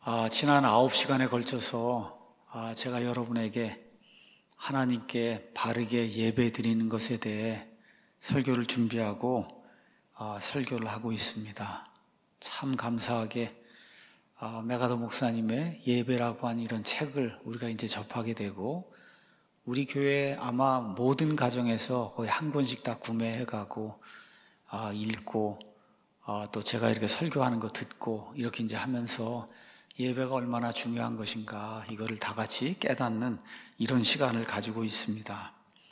지난 9시간에 걸쳐서 제가 여러분에게 하나님께 바르게 예배 드리는 것에 대해 설교를 준비하고 설교를 하고 있습니다. 참 감사하게 메가더 목사님의 예배라고 하는 이런 책을 우리가 이제 접하게 되고, 우리 교회 아마 모든 가정에서 거의 한 권씩 다 구매해가고 읽고 또 제가 이렇게 설교하는 거 듣고 이렇게 이제 하면서 예배가 얼마나 중요한 것인가, 이거를 다 같이 깨닫는 이런 시간을 가지고 있습니다.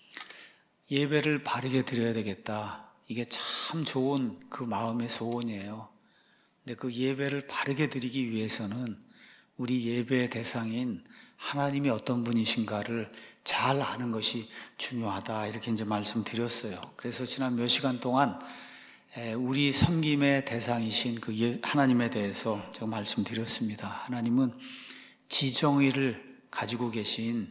예배를 바르게 드려야 되겠다. 이게 참 좋은 그 마음의 소원이에요. 근데 그 예배를 바르게 드리기 위해서는 우리 예배의 대상인 하나님이 어떤 분이신가를 잘 아는 것이 중요하다, 이렇게 이제 말씀드렸어요. 그래서 지난 몇 시간 동안 우리 섬김의 대상이신 그 하나님에 대해서 제가 말씀드렸습니다. 하나님은 지정의를 가지고 계신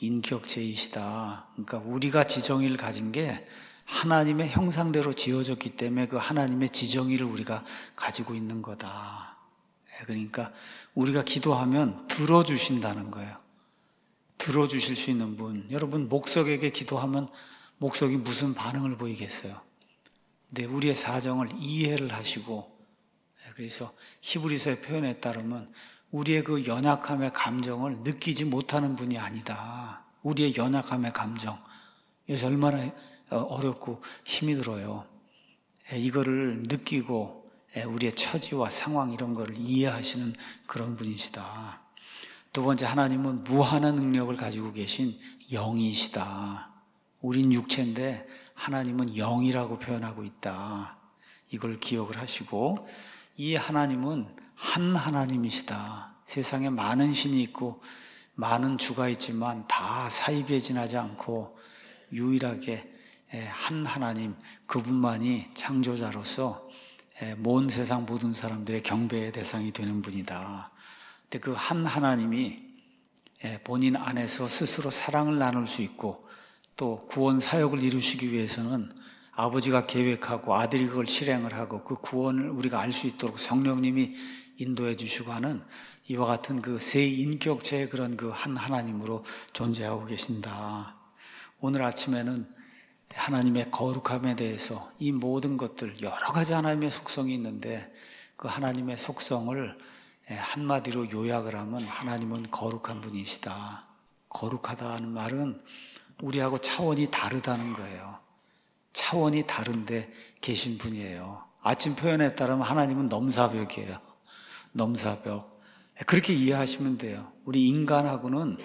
인격체이시다. 그러니까 우리가 지정의를 가진 게 하나님의 형상대로 지어졌기 때문에 그 하나님의 지정의를 우리가 가지고 있는 거다. 그러니까 우리가 기도하면 들어주신다는 거예요. 들어주실 수 있는 분. 여러분, 목석에게 기도하면 목석이 무슨 반응을 보이겠어요? 근데 우리의 사정을 이해를 하시고, 그래서 히브리서의 표현에 따르면 우리의 그 연약함의 감정을 느끼지 못하는 분이 아니다. 우리의 연약함의 감정, 이것이 얼마나 어렵고 힘이 들어요. 이거를 느끼고 우리의 처지와 상황 이런 거를 이해하시는 그런 분이시다. 두 번째, 하나님은 무한한 능력을 가지고 계신 영이시다. 우린 육체인데 하나님은 영이라고 표현하고 있다. 이걸 기억을 하시고, 이 하나님은 한 하나님이시다. 세상에 많은 신이 있고 많은 주가 있지만 다 사이배진하지 않고 유일하게 한 하나님, 그분만이 창조자로서 온 세상 모든 사람들의 경배의 대상이 되는 분이다. 근데 그 한 하나님이 본인 안에서 스스로 사랑을 나눌 수 있고, 또 구원 사역을 이루시기 위해서는 아버지가 계획하고 아들이 그걸 실행을 하고 그 구원을 우리가 알 수 있도록 성령님이 인도해 주시고 하는 이와 같은 그 세 인격체의 그런 그 한 하나님으로 존재하고 계신다. 오늘 아침에는 하나님의 거룩함에 대해서, 이 모든 것들 여러 가지 하나님의 속성이 있는데 그 하나님의 속성을 한마디로 요약을 하면 하나님은 거룩한 분이시다. 거룩하다는 말은 우리하고 차원이 다르다는 거예요. 차원이 다른데 계신 분이에요. 아침 표현에 따르면 하나님은 넘사벽이에요. 넘사벽. 그렇게 이해하시면 돼요. 우리 인간하고는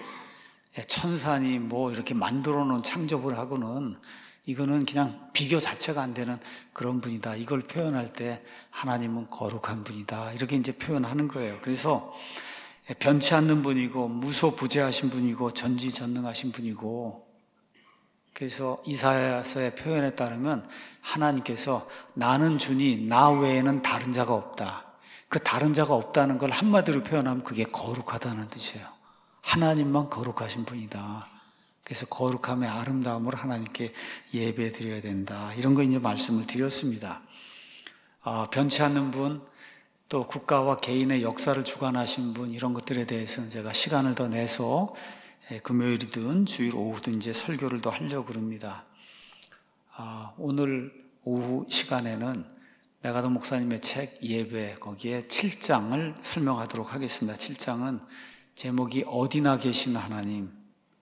천사니 뭐 이렇게 만들어 놓은 창조를 하고는 이거는 그냥 비교 자체가 안 되는 그런 분이다. 이걸 표현할 때 하나님은 거룩한 분이다, 이렇게 이제 표현하는 거예요. 그래서 변치 않는 분이고 무소부재하신 분이고 전지전능하신 분이고, 그래서 이사야서의 표현에 따르면 하나님께서 나는 주니 나 외에는 다른 자가 없다. 그 다른 자가 없다는 걸 한마디로 표현하면 그게 거룩하다는 뜻이에요. 하나님만 거룩하신 분이다. 그래서 거룩함의 아름다움으로 하나님께 예배 드려야 된다. 이런 거 이제 말씀을 드렸습니다. 변치 않는 분, 또 국가와 개인의 역사를 주관하신 분, 이런 것들에 대해서는 제가 시간을 더 내서 금요일이든 주일 오후든 이제 설교를 더 하려고 합니다. 오늘 오후 시간에는 메가더 목사님의 책 예배, 거기에 7장을 설명하도록 하겠습니다. 7장은 제목이 어디나 계신 하나님,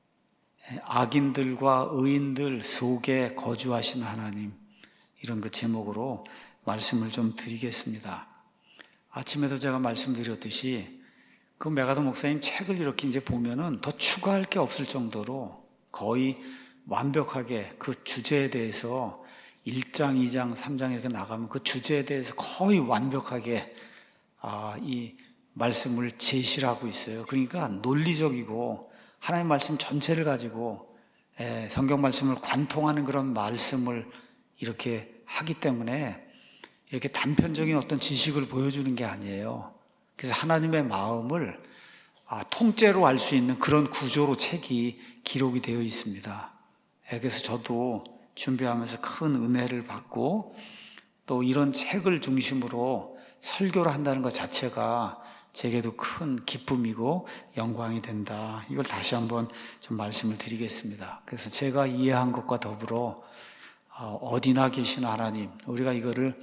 악인들과 의인들 속에 거주하신 하나님, 이런 그 제목으로 말씀을 좀 드리겠습니다. 아침에도 제가 말씀드렸듯이 그 메가더 목사님 책을 이렇게 이제 보면은 더 추가할 게 없을 정도로 거의 완벽하게 그 주제에 대해서 1장, 2장, 3장 이렇게 나가면 그 주제에 대해서 거의 완벽하게 이 말씀을 제시를 하고 있어요. 그러니까 논리적이고 하나님의 말씀 전체를 가지고 성경 말씀을 관통하는 그런 말씀을 이렇게 하기 때문에 이렇게 단편적인 어떤 지식을 보여주는 게 아니에요. 그래서 하나님의 마음을 통째로 알 수 있는 그런 구조로 책이 기록이 되어 있습니다. 그래서 저도 준비하면서 큰 은혜를 받고, 또 이런 책을 중심으로 설교를 한다는 것 자체가 제게도 큰 기쁨이고 영광이 된다. 이걸 다시 한번 좀 말씀을 드리겠습니다. 그래서 제가 이해한 것과 더불어 어디나 계신 하나님, 우리가 이거를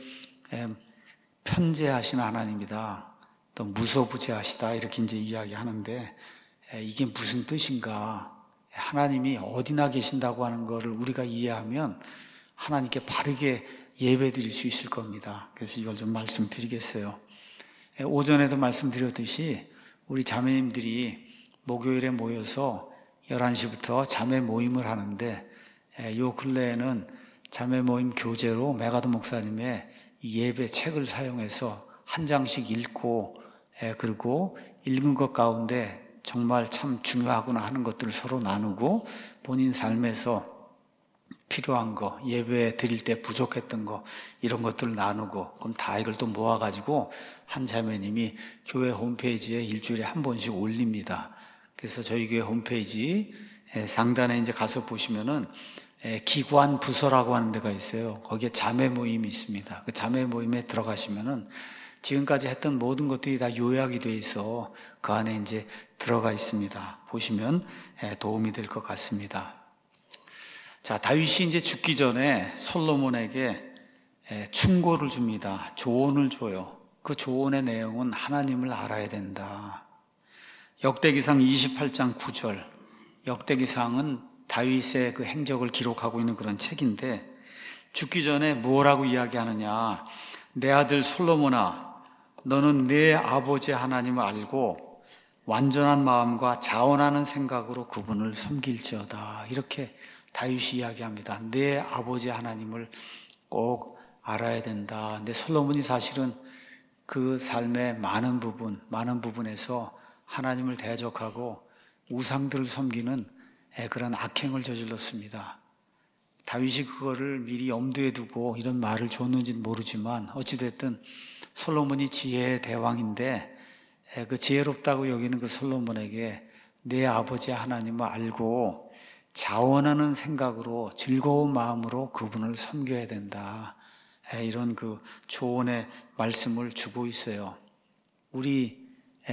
편재하신 하나님이다, 또 무소부재하시다, 이렇게 이제 이야기하는데 이게 무슨 뜻인가? 하나님이 어디나 계신다고 하는 것을 우리가 이해하면 하나님께 바르게 예배드릴 수 있을 겁니다. 그래서 이걸 좀 말씀드리겠어요. 오전에도 말씀드렸듯이 우리 자매님들이 목요일에 모여서 11시부터 자매 모임을 하는데, 요 근래에는 자매 모임 교재로 메가드 목사님의 예배 책을 사용해서 한 장씩 읽고, 그리고 읽은 것 가운데 정말 참 중요하구나 하는 것들을 서로 나누고, 본인 삶에서 필요한 거, 예배 드릴 때 부족했던 거, 이런 것들을 나누고, 그럼 다 이걸 또 모아가지고 한 자매님이 교회 홈페이지에 일주일에 한 번씩 올립니다. 그래서 저희 교회 홈페이지 상단에 이제 가서 보시면은 기관 부서라고 하는 데가 있어요. 거기에 자매 모임이 있습니다. 그 자매 모임에 들어가시면은 지금까지 했던 모든 것들이 다 요약이 돼 있어 그 안에 이제 들어가 있습니다. 보시면 도움이 될 것 같습니다. 자, 다윗이 이제 죽기 전에 솔로몬에게 충고를 줍니다. 조언을 줘요. 그 조언의 내용은 하나님을 알아야 된다. 역대기상 28장 9절. 역대기상은 다윗의 그 행적을 기록하고 있는 그런 책인데, 죽기 전에 무엇라고 이야기하느냐? 내 아들 솔로몬아, 너는 내 아버지 하나님을 알고 완전한 마음과 자원하는 생각으로 그분을 섬길지어다. 이렇게 다윗이 이야기합니다. 내 아버지 하나님을 꼭 알아야 된다. 근데 솔로몬이 사실은 그 삶의 많은 부분에서 하나님을 대적하고 우상들을 섬기는 그런 악행을 저질렀습니다. 다윗이 그거를 미리 염두에 두고 이런 말을 줬는지는 모르지만 어찌됐든 솔로몬이 지혜의 대왕인데 그 지혜롭다고 여기는 그 솔로몬에게 내 아버지 하나님을 알고 자원하는 생각으로 즐거운 마음으로 그분을 섬겨야 된다. 이런 그 조언의 말씀을 주고 있어요. 우리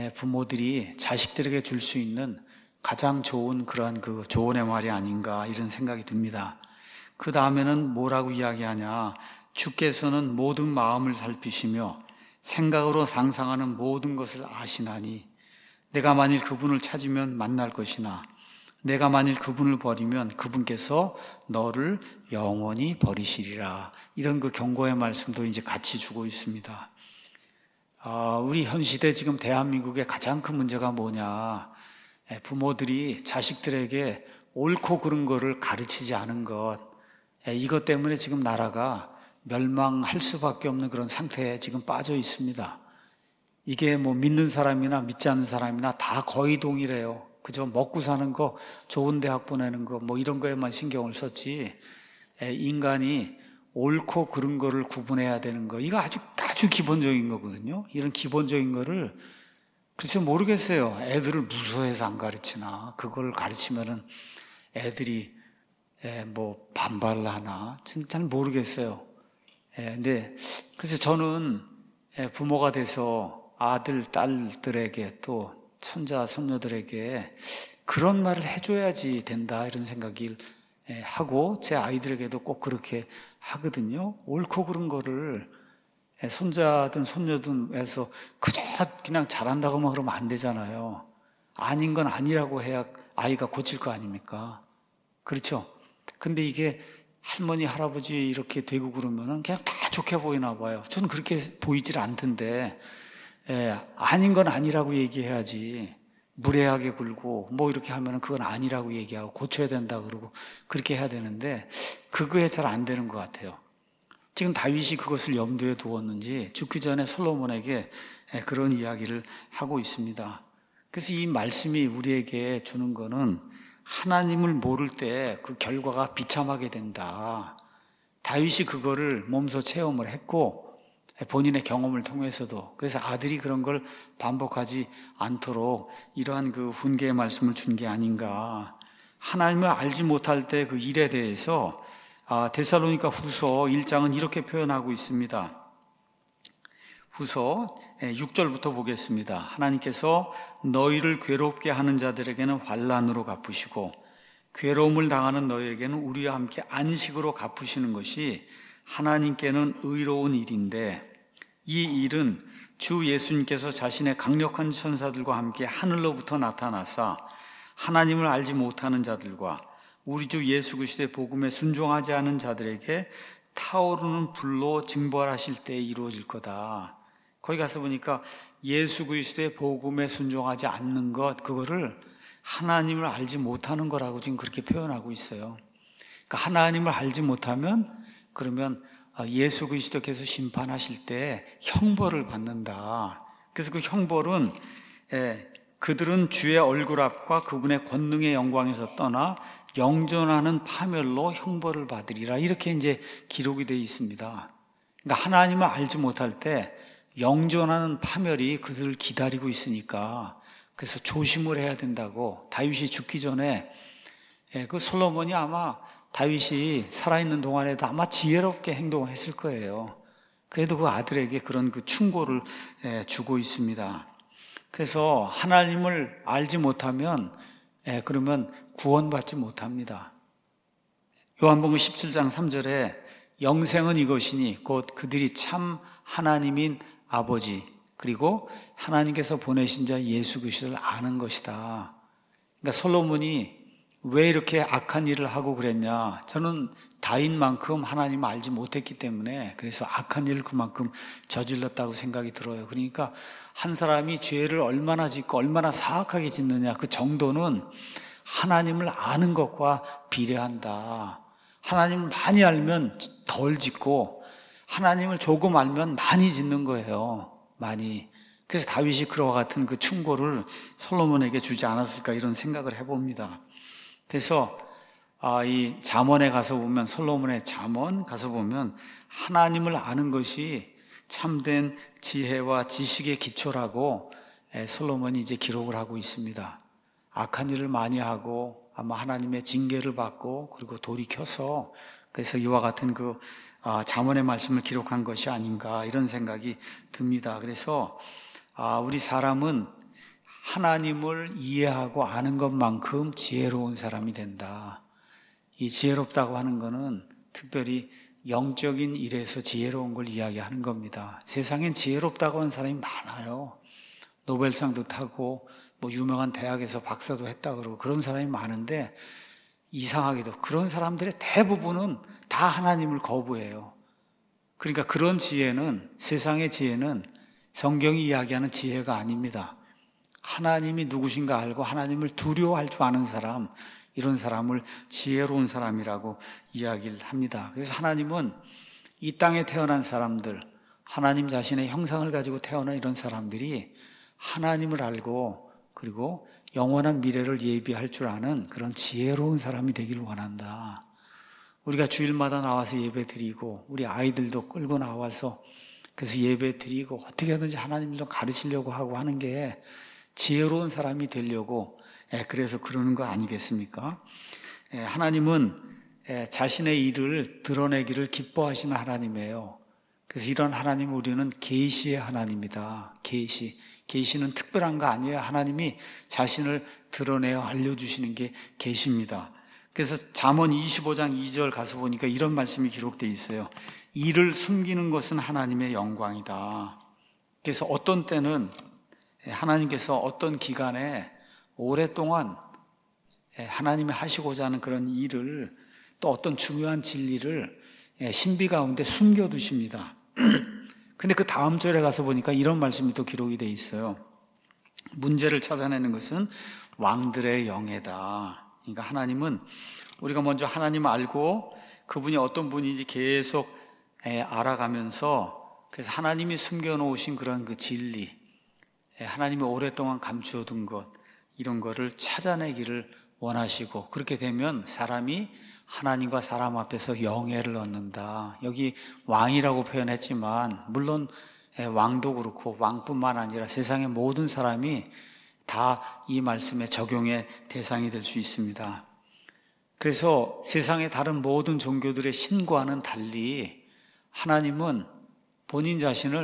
부모들이 자식들에게 줄 수 있는 가장 좋은 그런 그 조언의 말이 아닌가 이런 생각이 듭니다. 그 다음에는 뭐라고 이야기하냐? 주께서는 모든 마음을 살피시며 생각으로 상상하는 모든 것을 아시나니 내가 만일 그분을 찾으면 만날 것이나 내가 만일 그분을 버리면 그분께서 너를 영원히 버리시리라. 이런 그 경고의 말씀도 이제 같이 주고 있습니다. 우리 현 시대 지금 대한민국의 가장 큰 문제가 뭐냐? 부모들이 자식들에게 옳고 그른 거를 가르치지 않은 것. 이것 때문에 지금 나라가 멸망할 수밖에 없는 그런 상태에 지금 빠져 있습니다. 이게 뭐 믿는 사람이나 믿지 않는 사람이나 다 거의 동일해요. 그저 먹고 사는 거, 좋은 대학 보내는 거, 뭐 이런 거에만 신경을 썼지, 인간이 옳고 그른 거를 구분해야 되는 거, 이거 아주 기본적인 거거든요. 이런 기본적인 거를 글쎄 모르겠어요. 애들을 무서워해서 안 가르치나, 그걸 가르치면은 애들이 뭐 반발을 하나, 잘 모르겠어요. 근데 그래서 저는 부모가 돼서 아들, 딸들에게 또 손자, 손녀들에게 그런 말을 해줘야지 된다 이런 생각을 하고 제 아이들에게도 꼭 그렇게 하거든요. 옳고 그른 거를 손자든 손녀든 해서 그저 그냥 잘한다고만 그러면 안 되잖아요. 아닌 건 아니라고 해야 아이가 고칠 거 아닙니까? 그렇죠? 근데 이게 할머니, 할아버지 이렇게 되고 그러면은 그냥 다 좋게 보이나 봐요. 저는 그렇게 보이질 않던데, 아닌 건 아니라고 얘기해야지. 무례하게 굴고 뭐 이렇게 하면은 그건 아니라고 얘기하고 고쳐야 된다 그러고 그렇게 해야 되는데 그거에 잘 안 되는 것 같아요. 지금 다윗이 그것을 염두에 두었는지 죽기 전에 솔로몬에게 그런 이야기를 하고 있습니다. 그래서 이 말씀이 우리에게 주는 거는 하나님을 모를 때 그 결과가 비참하게 된다. 다윗이 그거를 몸소 체험을 했고 본인의 경험을 통해서도, 그래서 아들이 그런 걸 반복하지 않도록 이러한 그 훈계의 말씀을 준 게 아닌가. 하나님을 알지 못할 때 그 일에 대해서 데살로니가 후서 1장은 이렇게 표현하고 있습니다. 후서 6절부터 보겠습니다. 하나님께서 너희를 괴롭게 하는 자들에게는 환난으로 갚으시고 괴로움을 당하는 너희에게는 우리와 함께 안식으로 갚으시는 것이 하나님께는 의로운 일인데, 이 일은 주 예수님께서 자신의 강력한 천사들과 함께 하늘로부터 나타나사 하나님을 알지 못하는 자들과 우리 주 예수 그리스도의 복음에 순종하지 않은 자들에게 타오르는 불로 징벌하실 때에 이루어질 거다. 거기 가서 보니까 예수 그리스도의 복음에 순종하지 않는 것, 그거를 하나님을 알지 못하는 거라고 지금 그렇게 표현하고 있어요. 그러니까 하나님을 알지 못하면, 그러면 예수 그리스도께서 심판하실 때 형벌을 받는다. 그래서 그 형벌은 그들은 주의 얼굴 앞과 그분의 권능의 영광에서 떠나 영존하는 파멸로 형벌을 받으리라, 이렇게 이제 기록이 되어 있습니다. 그러니까 하나님을 알지 못할 때 영존하는 파멸이 그들을 기다리고 있으니까, 그래서 조심을 해야 된다고. 다윗이 죽기 전에 그 솔로몬이 아마 다윗이 살아있는 동안에도 아마 지혜롭게 행동했을 거예요. 그래도 그 아들에게 그런 그 충고를 주고 있습니다. 그래서 하나님을 알지 못하면 그러면 구원받지 못합니다. 요한복음 17장 3절에 영생은 이것이니 곧 그들이 참 하나님인 아버지 그리고 하나님께서 보내신 자 예수 그리스도를 아는 것이다. 그러니까 솔로몬이 왜 이렇게 악한 일을 하고 그랬냐? 저는 다윗만큼 하나님을 알지 못했기 때문에 그래서 악한 일을 그만큼 저질렀다고 생각이 들어요. 그러니까 한 사람이 죄를 얼마나 짓고 얼마나 사악하게 짓느냐, 그 정도는 하나님을 아는 것과 비례한다. 하나님을 많이 알면 덜 짓고 하나님을 조금 알면 많이 짓는 거예요. 많이. 그래서 다윗이 그와 같은 그 충고를 솔로몬에게 주지 않았을까, 이런 생각을 해봅니다. 그래서 이 잠언에 가서 보면, 솔로몬의 잠언 가서 보면 하나님을 아는 것이 참된 지혜와 지식의 기초라고 솔로몬이 이제 기록을 하고 있습니다. 악한 일을 많이 하고 아마 하나님의 징계를 받고 그리고 돌이켜서, 그래서 이와 같은 그 잠언의 말씀을 기록한 것이 아닌가, 이런 생각이 듭니다. 그래서 우리 사람은 하나님을 이해하고 아는 것만큼 지혜로운 사람이 된다. 이 지혜롭다고 하는 것은 특별히 영적인 일에서 지혜로운 걸 이야기하는 겁니다. 세상엔 지혜롭다고 하는 사람이 많아요. 노벨상도 타고 유명한 대학에서 박사도 했다 그러고 그런 사람이 많은데, 이상하게도 그런 사람들의 대부분은 다 하나님을 거부해요. 그러니까 그런 지혜는, 세상의 지혜는 성경이 이야기하는 지혜가 아닙니다. 하나님이 누구신가 알고 하나님을 두려워할 줄 아는 사람, 이런 사람을 지혜로운 사람이라고 이야기를 합니다. 그래서 하나님은 이 땅에 태어난 사람들, 하나님 자신의 형상을 가지고 태어난 이런 사람들이 하나님을 알고 그리고 영원한 미래를 예비할 줄 아는 그런 지혜로운 사람이 되기를 원한다. 우리가 주일마다 나와서 예배 드리고 우리 아이들도 끌고 나와서 그래서 예배 드리고 어떻게 하든지 하나님을 좀 가르치려고 하고 하는 게 지혜로운 사람이 되려고, 그래서 그러는 거 아니겠습니까? 하나님은 자신의 일을 드러내기를 기뻐하시는 하나님이에요. 그래서 이런 하나님을 우리는 계시의 하나님이다. 계시는 특별한 거 아니에요. 하나님이 자신을 드러내어 알려주시는 게 계시입니다. 그래서 잠언 25장 2절 가서 보니까 이런 말씀이 기록되어 있어요. 이를 숨기는 것은 하나님의 영광이다. 그래서 어떤 때는 하나님께서 어떤 기간에 오랫동안 하나님이 하시고자 하는 그런 일을, 또 어떤 중요한 진리를 신비 가운데 숨겨두십니다. 근데 그 다음 절에 가서 보니까 이런 말씀이 또 기록이 되어 있어요. 문제를 찾아내는 것은 왕들의 영예다. 그러니까 하나님은 우리가 먼저 하나님을 알고 그분이 어떤 분인지 계속 알아가면서, 그래서 하나님이 숨겨놓으신 그런 그 진리, 하나님이 오랫동안 감추어둔 것, 이런 거를 찾아내기를 원하시고, 그렇게 되면 사람이 하나님과 사람 앞에서 영예를 얻는다. 여기 왕이라고 표현했지만 물론 왕도 그렇고 왕뿐만 아니라 세상의 모든 사람이 다 이 말씀의 적용의 대상이 될 수 있습니다. 그래서 세상의 다른 모든 종교들의 신과는 달리 하나님은 본인 자신을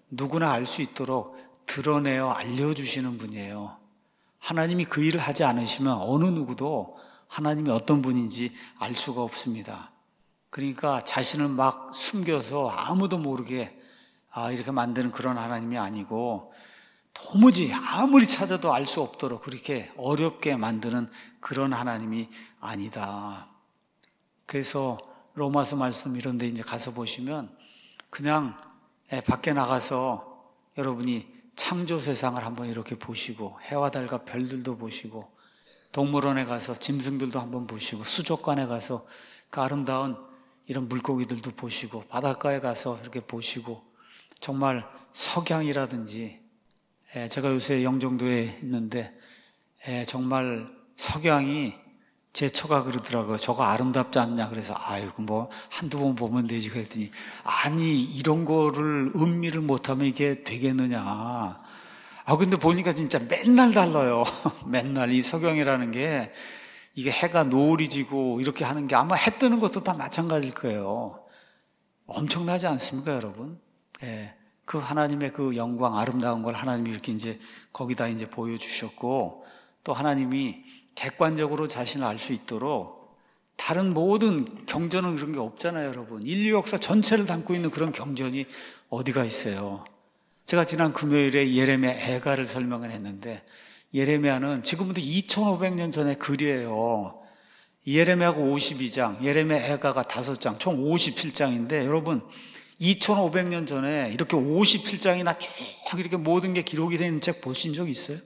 누구나 알 수 있도록 드러내어 알려주시는 분이에요. 하나님이 그 일을 하지 않으시면 어느 누구도 하나님이 어떤 분인지 알 수가 없습니다. 그러니까 자신을 막 숨겨서 아무도 모르게 이렇게 만드는 그런 하나님이 아니고 도무지 아무리 찾아도 알 수 없도록 그렇게 어렵게 만드는 그런 하나님이 아니다. 그래서 로마서 말씀 이런 데 이제 가서 보시면 그냥 밖에 나가서 여러분이 창조 세상을 한번 이렇게 보시고 해와 달과 별들도 보시고 동물원에 가서 짐승들도 한번 보시고 수족관에 가서 그 아름다운 이런 물고기들도 보시고 바닷가에 가서 이렇게 보시고 정말 석양이라든지 제가 요새 영종도에 있는데 정말 석양이 제 처가 그러더라고요. 저거 아름답지 않냐 그래서 아이고 뭐 한두 번 보면 되지 그랬더니 아니 이런 거를 음미를 못하면 이게 되겠느냐. 근데 보니까 진짜 맨날 달라요. 맨날 이 석양이라는 게 이게 해가 노을이 지고 이렇게 하는 게 아마 해 뜨는 것도 다 마찬가지일 거예요. 엄청나지 않습니까, 여러분? 그 하나님의 그 영광, 아름다운 걸 하나님이 이렇게 이제 거기다 이제 보여주셨고 또 하나님이 객관적으로 자신을 알 수 있도록 다른 모든 경전은 그런 게 없잖아요, 여러분. 인류 역사 전체를 담고 있는 그런 경전이 어디가 있어요? 제가 지난 금요일에 예레미야 애가를 설명을 했는데 예레미야는 지금부터 2500년 전의 글이에요. 예레미야가 52장, 예레미야 애가가 5장, 총 57장인데 여러분 2500년 전에 이렇게 57장이나 쭉 이렇게 모든 게 기록이 되는 책 보신 적 있어요?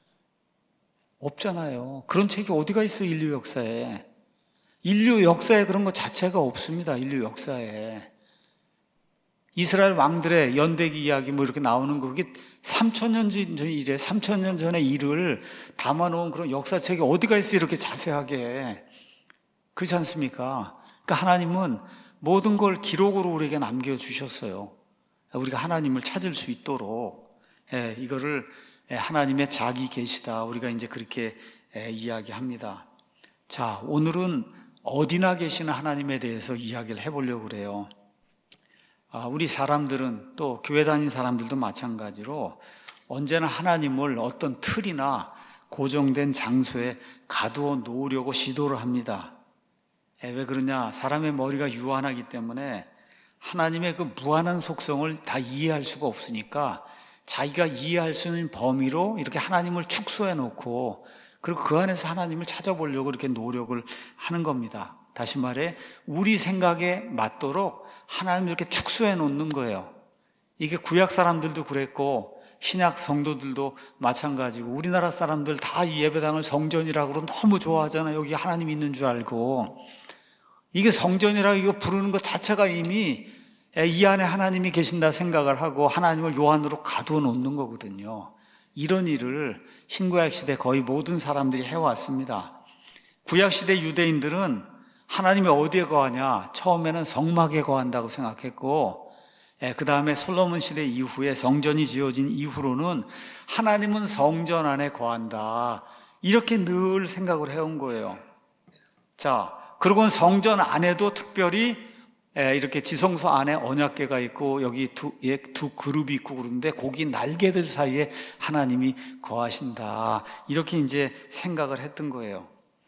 없잖아요. 그런 책이 어디가 있어요, 인류 역사에. 인류 역사에 그런 것 자체가 없습니다, 인류 역사에. 이스라엘 왕들의 연대기 이야기 뭐 이렇게 나오는 거, 그게 3000년 전 일에 3000년 전의 일을 담아놓은 그런 역사책이 어디가 있어요, 이렇게 자세하게. 그렇지 않습니까? 그러니까 하나님은 모든 걸 기록으로 우리에게 남겨주셨어요. 우리가 하나님을 찾을 수 있도록. 이거를 하나님의 자기 계시다. 우리가 이제 그렇게 이야기합니다. 자, 오늘은 어디나 계시는 하나님에 대해서 이야기를 해보려고 그래요. 우리 사람들은 또 교회 다니는 사람들도 마찬가지로 언제나 하나님을 어떤 틀이나 고정된 장소에 가두어 놓으려고 시도를 합니다. 왜 그러냐? 사람의 머리가 유한하기 때문에 하나님의 그 무한한 속성을 다 이해할 수가 없으니까 자기가 이해할 수 있는 범위로 이렇게 하나님을 축소해 놓고 그리고 그 안에서 하나님을 찾아보려고 이렇게 노력을 하는 겁니다. 다시 말해 우리 생각에 맞도록 하나님을 이렇게 축소해 놓는 거예요. 이게 구약 사람들도 그랬고 신약 성도들도 마찬가지고 우리나라 사람들 다 이 예배당을 성전이라고 너무 좋아하잖아요. 여기 하나님 있는 줄 알고. 이게 성전이라고 이거 부르는 것 자체가 이미 이 안에 하나님이 계신다 생각을 하고 하나님을 요 안으로 가두어 놓는 거거든요. 이런 일을 신구약 시대 거의 모든 사람들이 해왔습니다. 구약 시대 유대인들은 하나님이 어디에 거하냐? 처음에는 성막에 거한다고 생각했고 그 다음에 솔로몬 시대 이후에 성전이 지어진 이후로는 하나님은 성전 안에 거한다. 이렇게 늘 생각을 해온 거예요. 자, 그리고는 성전 안에도 특별히 이렇게 지성소 안에 언약궤가 있고 여기 두 그룹이 있고 그런데 거기 날개들 사이에 하나님이 거하신다. 이렇게 이제 생각을 했던 거예요.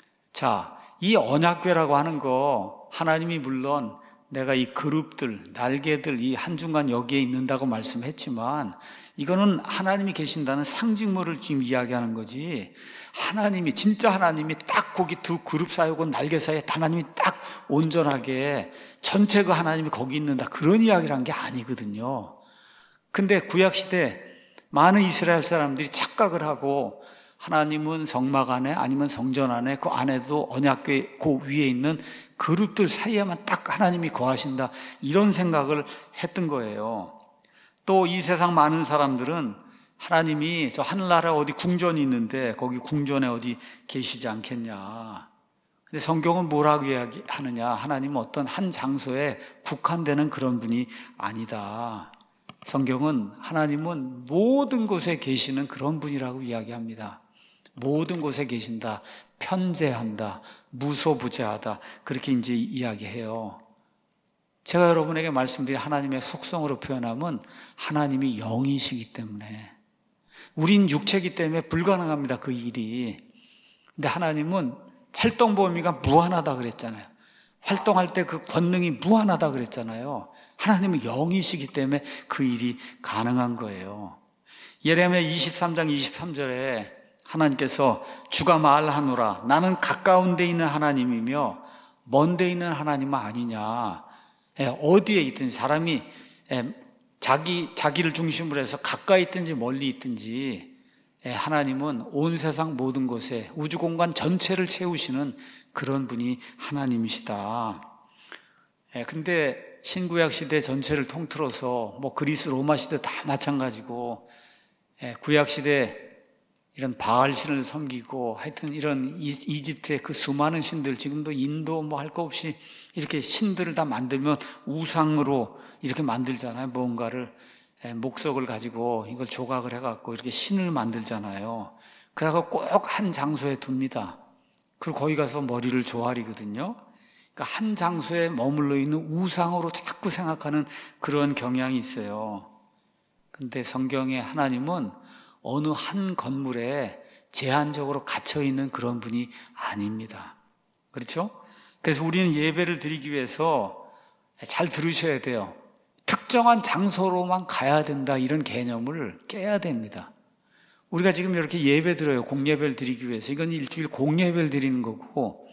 자, 이 언약궤라고 하는 거 하나님이 물론 내가 이 그룹들, 날개들 이 한중간 여기에 있는다고 말씀했지만 이거는 하나님이 계신다는 상징물을 지금 이야기하는 거지 하나님이 진짜 하나님이 딱 거기 두 그룹 사이고 날개 사이에 하나님이 딱 온전하게 전체 그 하나님이 거기 있는다 그런 이야기를 한 게 아니거든요. 근데 구약시대 많은 이스라엘 사람들이 착각을 하고 하나님은 성막 안에 아니면 성전 안에 그 안에도 언약궤 그 위에 있는 그룹들 사이에만 딱 하나님이 거하신다 이런 생각을 했던 거예요. 또 이 세상 많은 사람들은 하나님이 저 하늘나라에 어디 궁전이 있는데 거기 궁전에 어디 계시지 않겠냐. 근데 성경은 뭐라고 이야기하느냐. 하나님은 어떤 한 장소에 국한되는 그런 분이 아니다. 성경은 하나님은 모든 곳에 계시는 그런 분이라고 이야기합니다. 모든 곳에 계신다, 편재한다, 무소부재하다 그렇게 이제 이야기해요. 제가 여러분에게 말씀드린 하나님의 속성으로 표현하면 하나님이 영이시기 때문에, 우린 육체이기 때문에 불가능합니다, 그 일이. 근데 하나님은 활동 범위가 무한하다 그랬잖아요. 활동할 때 그 권능이 무한하다 그랬잖아요. 하나님은 영이시기 때문에 그 일이 가능한 거예요. 예레미야 23장 23절에 하나님께서 주가 말하노라, 나는 가까운 데 있는 하나님이며 먼 데 있는 하나님은 아니냐. 어디에 있든지 사람이 자기를 중심으로 해서 가까이 있든지 멀리 있든지 하나님은 온 세상 모든 곳에 우주 공간 전체를 채우시는 그런 분이 하나님이시다. 근데 신구약 시대 전체를 통틀어서 뭐 그리스 로마 시대 다 마찬가지고, 구약 시대 이런 바알 신을 섬기고 하여튼 이런 이집트의 그 수많은 신들, 지금도 인도 뭐 할 거 없이 이렇게 신들을 다 만들면 우상으로 이렇게 만들잖아요. 뭔가를 목석을 가지고 이걸 조각을 해갖고 이렇게 신을 만들잖아요. 그래서 꼭 한 장소에 둡니다. 그리고 거기 가서 머리를 조아리거든요. 그러니까 한 장소에 머물러 있는 우상으로 자꾸 생각하는 그런 경향이 있어요. 근데 성경에 하나님은 어느 한 건물에 제한적으로 갇혀 있는 그런 분이 아닙니다. 그렇죠? 그래서 우리는 예배를 드리기 위해서 잘 들으셔야 돼요. 특정한 장소로만 가야 된다, 이런 개념을 깨야 됩니다. 우리가 지금 이렇게 예배 드려요. 공예배를 드리기 위해서. 이건 일주일 공예배를 드리는 거고,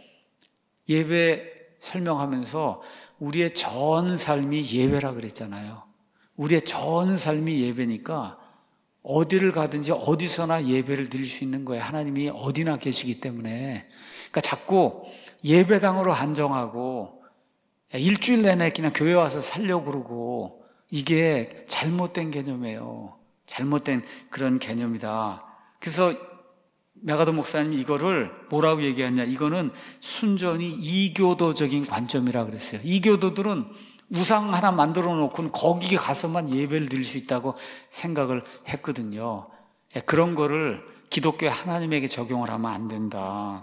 예배 설명하면서 우리의 전 삶이 예배라 그랬잖아요. 우리의 전 삶이 예배니까 어디를 가든지 어디서나 예배를 드릴 수 있는 거예요. 하나님이 어디나 계시기 때문에. 그러니까 자꾸 예배당으로 한정하고 일주일 내내 그냥 교회 와서 살려고 그러고, 이게 잘못된 개념이에요. 잘못된 그런 개념이다. 그래서 메가더 목사님이 이거를 뭐라고 얘기하냐, 이거는 순전히 이교도적인 관점이라 그랬어요. 이교도들은 우상 하나 만들어 놓고는 거기에 가서만 예배를 드릴 수 있다고 생각을 했거든요. 그런 거를 기독교 하나님에게 적용을 하면 안 된다.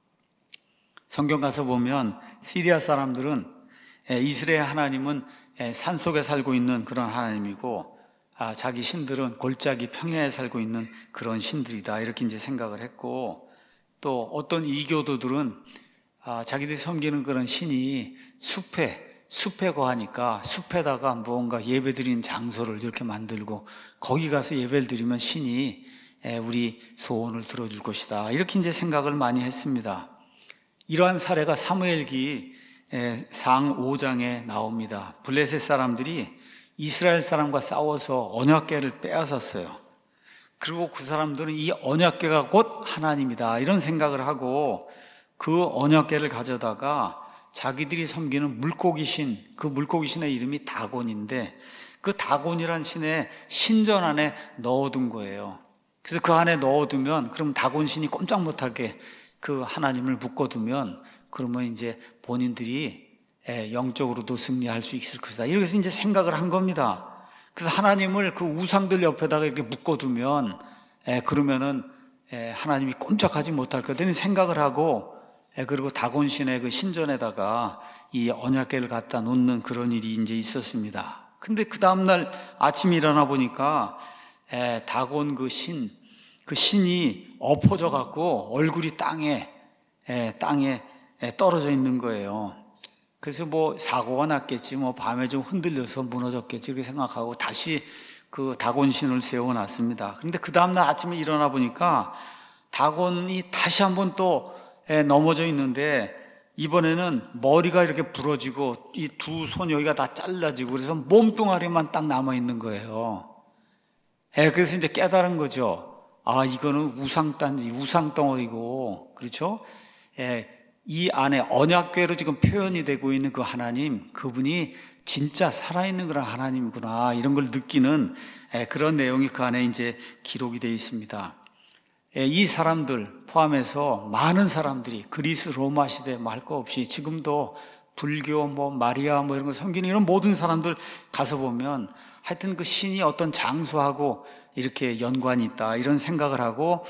성경 가서 보면 시리아 사람들은 이스라엘 하나님은 산속에 살고 있는 그런 하나님이고, 자기 신들은 골짜기 평야에 살고 있는 그런 신들이다, 이렇게 이제 생각을 했고, 또 어떤 이교도들은 자기들이 섬기는 그런 신이 숲에 거하니까 숲에다가 무언가 예배드리는 장소를 이렇게 만들고 거기 가서 예배를 드리면 신이 우리 소원을 들어줄 것이다, 이렇게 이제 생각을 많이 했습니다. 이러한 사례가 사무엘기 상 5장에 나옵니다. 블레셋 사람들이 이스라엘 사람과 싸워서 언약궤를 빼앗았어요. 그리고 그 사람들은 이 언약궤가 곧 하나님이다, 이런 생각을 하고 그 언약궤를 가져다가 자기들이 섬기는 물고기신, 그 물고기신의 이름이 다곤인데 그 다곤이란 신의 신전 안에 넣어둔 거예요. 그래서 그 안에 넣어두면, 그럼 다곤신이 꼼짝 못하게 그 하나님을 묶어두면, 그러면 이제 본인들이 영적으로도 승리할 수 있을 것이다, 이렇게 이제 생각을 한 겁니다. 그래서 하나님을 그 우상들 옆에다가 이렇게 묶어두면 그러면은 하나님이 꼼짝하지 못할 거다, 이런 생각을 하고, 그리고 다곤신의 그 신전에다가 이 언약궤를 갖다 놓는 그런 일이 이제 있었습니다. 근데 그 다음날 아침에 일어나 보니까 다곤 그 신이 엎어져 갖고 얼굴이 땅에 떨어져 있는 거예요. 그래서 뭐 사고가 났겠지, 뭐 밤에 좀 흔들려서 무너졌겠지, 이렇게 생각하고 다시 그 다곤신을 세워놨습니다. 그런데 그 다음날 아침에 일어나 보니까 다곤이 다시 한번 또 넘어져 있는데, 이번에는 머리가 이렇게 부러지고 이 두 손 여기가 다 잘라지고 그래서 몸뚱아리만 딱 남아있는 거예요. 그래서 이제 깨달은 거죠. 이거는 우상단지, 우상덩어리고, 그렇죠? 이 안에 언약궤로 지금 표현이 되고 있는 그 하나님, 그분이 진짜 살아있는 그런 하나님이구나, 이런 걸 느끼는 그런 내용이 그 안에 이제 기록이 되어 있습니다. 이 사람들 포함해서 많은 사람들이 그리스 로마 시대 말 거 없이 지금도 불교, 마리아 이런 거 섬기는 이런 모든 사람들 가서 보면 하여튼 그 신이 어떤 장소하고 이렇게 연관이 있다, 이런 생각을 하고,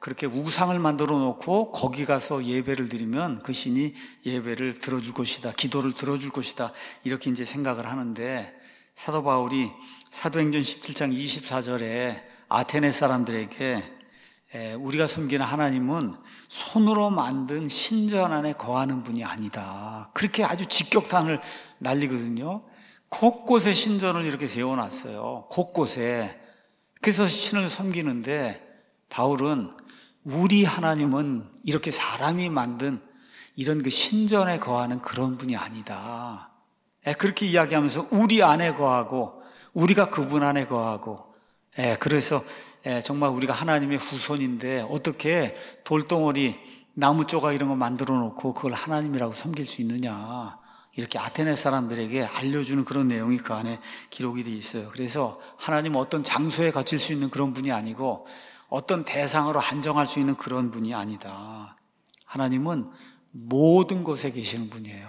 그렇게 우상을 만들어 놓고 거기 가서 예배를 드리면 그 신이 예배를 들어줄 것이다, 기도를 들어줄 것이다, 이렇게 이제 생각을 하는데, 사도 바울이 사도행전 17장 24절에 아테네 사람들에게 우리가 섬기는 하나님은 손으로 만든 신전 안에 거하는 분이 아니다, 그렇게 아주 직격탄을 날리거든요. 곳곳에 신전을 이렇게 세워놨어요. 곳곳에. 그래서 신을 섬기는데, 바울은 우리 하나님은 이렇게 사람이 만든 이런 그 신전에 거하는 그런 분이 아니다, 그렇게 이야기하면서 우리 안에 거하고 우리가 그분 안에 거하고, 그래서 정말 우리가 하나님의 후손인데 어떻게 돌덩어리, 나무 조각 이런 거 만들어 놓고 그걸 하나님이라고 섬길 수 있느냐, 이렇게 아테네 사람들에게 알려주는 그런 내용이 그 안에 기록이 되어 있어요. 그래서 하나님은 어떤 장소에 갇힐 수 있는 그런 분이 아니고 어떤 대상으로 한정할 수 있는 그런 분이 아니다. 하나님은 모든 곳에 계시는 분이에요.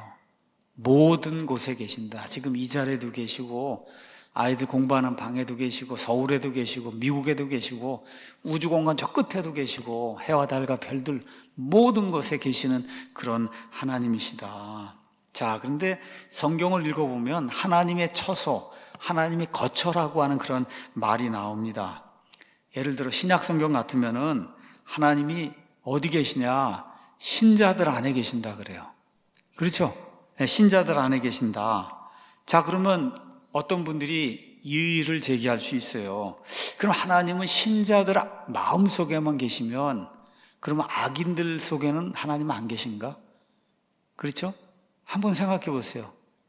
모든 곳에 계신다. 지금 이 자리에도 계시고, 아이들 공부하는 방에도 계시고, 서울에도 계시고, 미국에도 계시고, 우주공간 저 끝에도 계시고, 해와 달과 별들 모든 곳에 계시는 그런 하나님이시다. 자, 그런데 성경을 읽어보면 하나님의 처소, 하나님의 거처라고 하는 그런 말이 나옵니다. 예를 들어 신약 성경 같으면은 하나님이 어디 계시냐? 신자들 안에 계신다 그래요. 그렇죠? 신자들 안에 계신다. 자, 그러면 어떤 분들이 이의를 제기할 수 있어요. 그럼 하나님은 신자들 마음속에만 계시면 그러면 악인들 속에는 하나님 안 계신가? 그렇죠? 한번 생각해 보세요.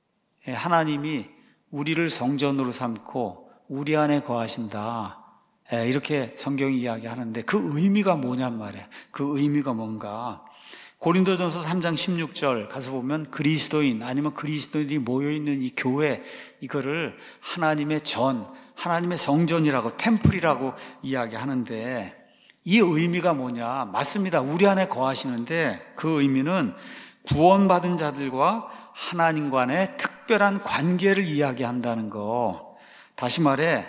하나님이 우리를 성전으로 삼고 우리 안에 거하신다, 이렇게 성경이 이야기하는데 그 의미가 뭐냔 말이에요. 그 의미가 뭔가. 고린도전서 3장 16절 가서 보면 그리스도인 아니면 그리스도인이 모여있는 이 교회, 이거를 하나님의 전, 하나님의 성전이라고, 템플이라고 이야기하는데, 이 의미가 뭐냐? 맞습니다. 우리 안에 거하시는데 그 의미는 구원받은 자들과 하나님 간의 특별한 관계를 이야기한다는 거. 다시 말해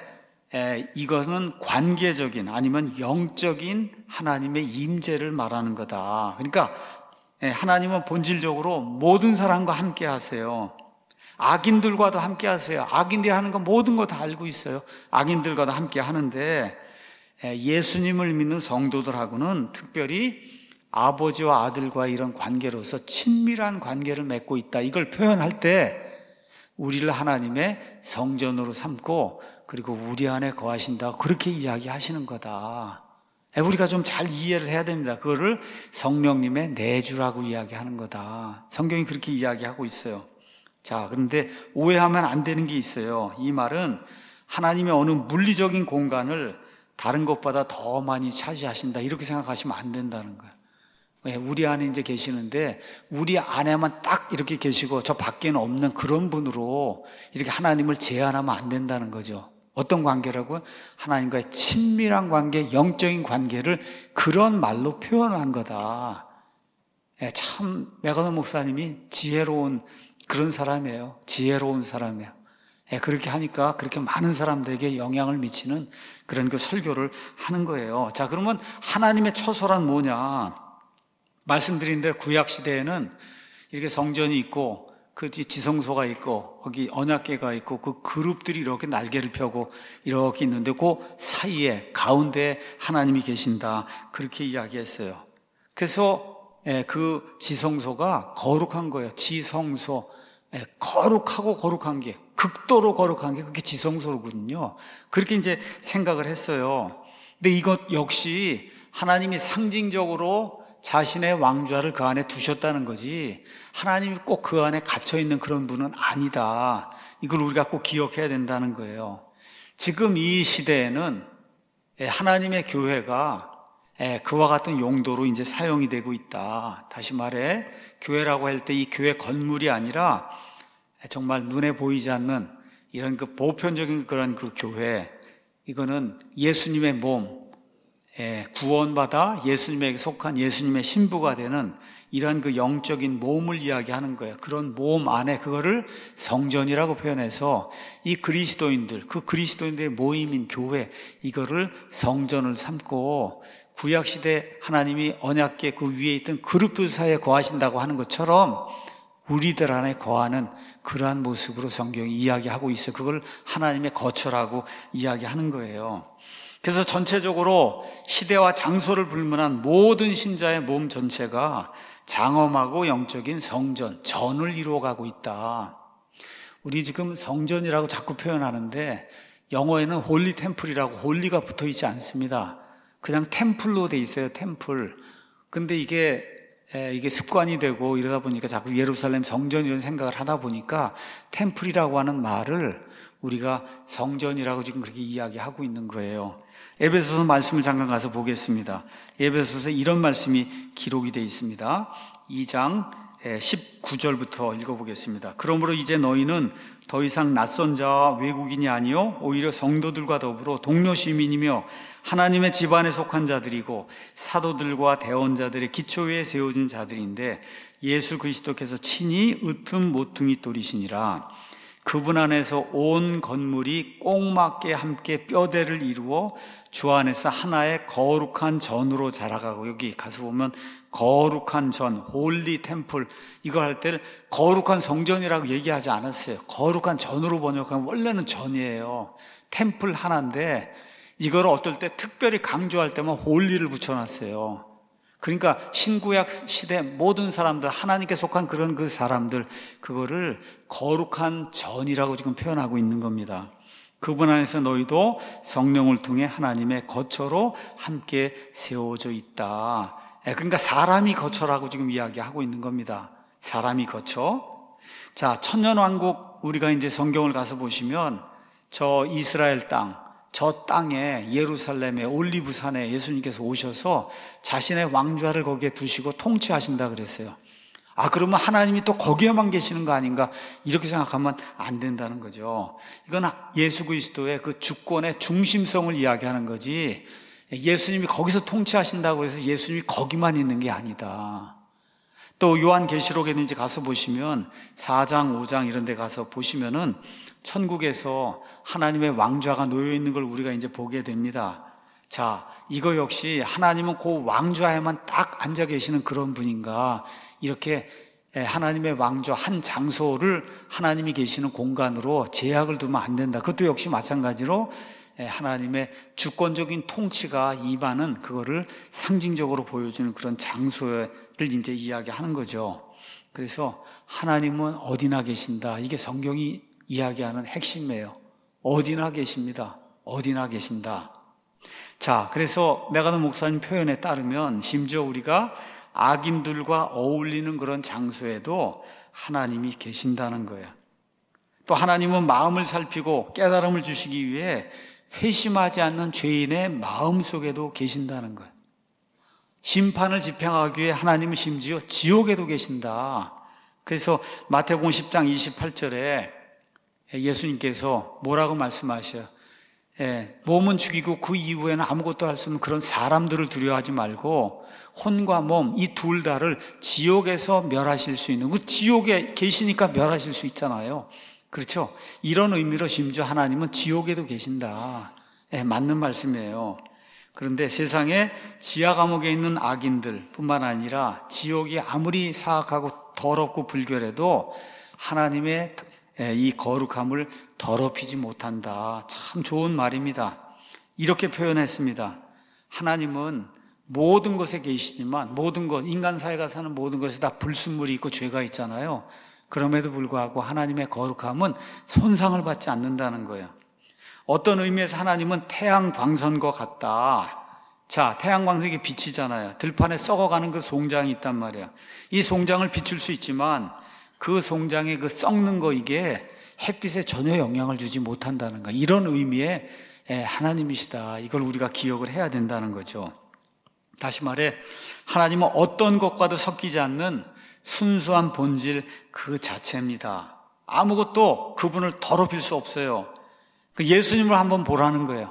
이것은 관계적인 아니면 영적인 하나님의 임재를 말하는 거다. 그러니까 하나님은 본질적으로 모든 사람과 함께 하세요. 악인들과도 함께 하세요. 악인들이 하는 거 모든 거 다 알고 있어요. 악인들과도 함께 하는데 예수님을 믿는 성도들하고는 특별히 아버지와 아들과 이런 관계로서 친밀한 관계를 맺고 있다. 이걸 표현할 때 우리를 하나님의 성전으로 삼고 그리고 우리 안에 거하신다, 그렇게 이야기하시는 거다. 우리가 좀 잘 이해를 해야 됩니다. 그거를 성령님의 내주라고 이야기하는 거다. 성경이 그렇게 이야기하고 있어요. 자, 그런데 오해하면 안 되는 게 있어요. 이 말은 하나님의 어느 물리적인 공간을 다른 것보다 더 많이 차지하신다, 이렇게 생각하시면 안 된다는 거예요. 우리 안에 이제 계시는데 우리 안에만 딱 이렇게 계시고 저 밖에는 없는 그런 분으로 이렇게 하나님을 제한하면 안 된다는 거죠. 어떤 관계라고요? 하나님과의 친밀한 관계, 영적인 관계를 그런 말로 표현한 거다. 참 메가노 목사님이 지혜로운 그런 사람이에요. 지혜로운 사람이에요. 그렇게 하니까 그렇게 많은 사람들에게 영향을 미치는 그런 그 설교를 하는 거예요. 자, 그러면 하나님의 처소란 뭐냐? 말씀드린 대로 구약 시대에는 이렇게 성전이 있고 그 뒤에 지성소가 있고 거기 언약궤가 있고 그 그룹들이 이렇게 날개를 펴고 이렇게 있는데 그 사이에 가운데 하나님이 계신다, 그렇게 이야기했어요. 그래서 그 지성소가 거룩한 거예요. 지성소, 거룩하고 거룩한 게, 극도로 거룩한 게 그게 지성소거든요. 그렇게 이제 생각을 했어요. 근데 이것 역시 하나님이 상징적으로 자신의 왕좌를 그 안에 두셨다는 거지, 하나님이 꼭 그 안에 갇혀있는 그런 분은 아니다. 이걸 우리가 꼭 기억해야 된다는 거예요. 지금 이 시대에는 하나님의 교회가 그와 같은 용도로 이제 사용이 되고 있다. 다시 말해 교회라고 할 때 이 교회 건물이 아니라 정말 눈에 보이지 않는 이런 그 보편적인 그런 그 교회, 이거는 예수님의 몸, 구원받아 예수님에게 속한 예수님의 신부가 되는 이러한 그 영적인 모험을 이야기하는 거예요. 그런 모험 안에 그거를 성전이라고 표현해서 이 그리스도인들, 그 그리스도인들의 모임인 교회, 이거를 성전을 삼고 구약시대 하나님이 언약궤 그 위에 있던 그룹들 사이에 거하신다고 하는 것처럼 우리들 안에 거하는 그러한 모습으로 성경이 이야기하고 있어요. 그걸 하나님의 거처라고 이야기하는 거예요. 그래서 전체적으로 시대와 장소를 불문한 모든 신자의 몸 전체가 장엄하고 영적인 성전, 전을 이루어가고 있다. 우리 지금 성전이라고 자꾸 표현하는데 영어에는 홀리 템플이라고 홀리가 붙어 있지 않습니다. 그냥 템플로 돼 있어요. 템플. 근데 이게 습관이 되고 이러다 보니까 자꾸 예루살렘 성전 이런 생각을 하다 보니까 템플이라고 하는 말을 우리가 성전이라고 지금 그렇게 이야기하고 있는 거예요. 에베소서 말씀을 잠깐 가서 보겠습니다. 에베소서에 이런 말씀이 기록이 되어 있습니다. 2장 19절부터 읽어보겠습니다. 그러므로 이제 너희는 더 이상 낯선 자와 외국인이 아니요 오히려 성도들과 더불어 동료 시민이며 하나님의 집안에 속한 자들이고 사도들과 대언자들의 기초 위에 세워진 자들인데 예수 그리스도께서 친히 으뜸 모퉁이 돌이시니라. 그분 안에서 온 건물이 꼭 맞게 함께 뼈대를 이루어 주 안에서 하나의 거룩한 전으로 자라가고, 여기 가서 보면 거룩한 전, 홀리 템플, 이거 할 때는 거룩한 성전이라고 얘기하지 않았어요. 거룩한 전으로 번역하면 원래는 전이에요. 템플 하나인데 이걸 어떨 때 특별히 강조할 때만 홀리를 붙여놨어요. 그러니까 신구약 시대 모든 사람들, 하나님께 속한 그런 그 사람들, 그거를 거룩한 전이라고 지금 표현하고 있는 겁니다. 그분 안에서 너희도 성령을 통해 하나님의 거처로 함께 세워져 있다. 그러니까 사람이 거처라고 지금 이야기하고 있는 겁니다. 사람이 거처. 자, 천년왕국, 우리가 이제 성경을 가서 보시면 저 이스라엘 땅, 저 땅에 예루살렘에 올리브산에 예수님께서 오셔서 자신의 왕좌를 거기에 두시고 통치하신다 그랬어요. 그러면 하나님이 또 거기에만 계시는 거 아닌가, 이렇게 생각하면 안 된다는 거죠. 이건 예수 그리스도의 그 주권의 중심성을 이야기하는 거지, 예수님이 거기서 통치하신다고 해서 예수님이 거기만 있는 게 아니다. 또 요한계시록에 이제 가서 보시면 4장, 5장 이런 데 가서 보시면은 천국에서 하나님의 왕좌가 놓여 있는 걸 우리가 이제 보게 됩니다. 자, 이거 역시 하나님은 그 왕좌에만 딱 앉아 계시는 그런 분인가, 이렇게 하나님의 왕좌 한 장소를 하나님이 계시는 공간으로 제약을 두면 안 된다. 그것도 역시 마찬가지로 하나님의 주권적인 통치가 임하는 그거를 상징적으로 보여주는 그런 장소를 이제 이야기하는 거죠. 그래서 하나님은 어디나 계신다. 이게 성경이 이야기하는 핵심이에요. 어디나 계십니다. 어디나 계신다. 자, 그래서 메가더 목사님 표현에 따르면 심지어 우리가 악인들과 어울리는 그런 장소에도 하나님이 계신다는 거예요. 또 하나님은 마음을 살피고 깨달음을 주시기 위해 회심하지 않는 죄인의 마음 속에도 계신다는 거예요. 심판을 집행하기 위해 하나님은 심지어 지옥에도 계신다. 그래서 마태복음 10장 28절에 예수님께서 뭐라고 말씀하셔요? 몸은 죽이고 그 이후에는 아무것도 할 수 없는 그런 사람들을 두려워하지 말고 혼과 몸, 이 둘 다를 지옥에서 멸하실 수 있는, 그 지옥에 계시니까 멸하실 수 있잖아요. 그렇죠? 이런 의미로 심지어 하나님은 지옥에도 계신다. 맞는 말씀이에요. 그런데 세상에 지하 감옥에 있는 악인들 뿐만 아니라 지옥이 아무리 사악하고 더럽고 불결해도 하나님의 이 거룩함을 더럽히지 못한다. 참 좋은 말입니다. 이렇게 표현했습니다. 하나님은 모든 것에 계시지만 모든 것, 인간 사회가 사는 모든 것에 다 불순물이 있고 죄가 있잖아요. 그럼에도 불구하고 하나님의 거룩함은 손상을 받지 않는다는 거예요. 어떤 의미에서 하나님은 태양 광선과 같다. 자, 태양 광선이 빛이잖아요. 들판에 썩어가는 그 송장이 있단 말이에요. 이 송장을 비출 수 있지만 그 송장의 그 썩는 거, 이게 햇빛에 전혀 영향을 주지 못한다는 거, 이런 의미의 하나님이시다. 이걸 우리가 기억을 해야 된다는 거죠. 다시 말해 하나님은 어떤 것과도 섞이지 않는 순수한 본질 그 자체입니다. 아무것도 그분을 더럽힐 수 없어요. 그 예수님을 한번 보라는 거예요.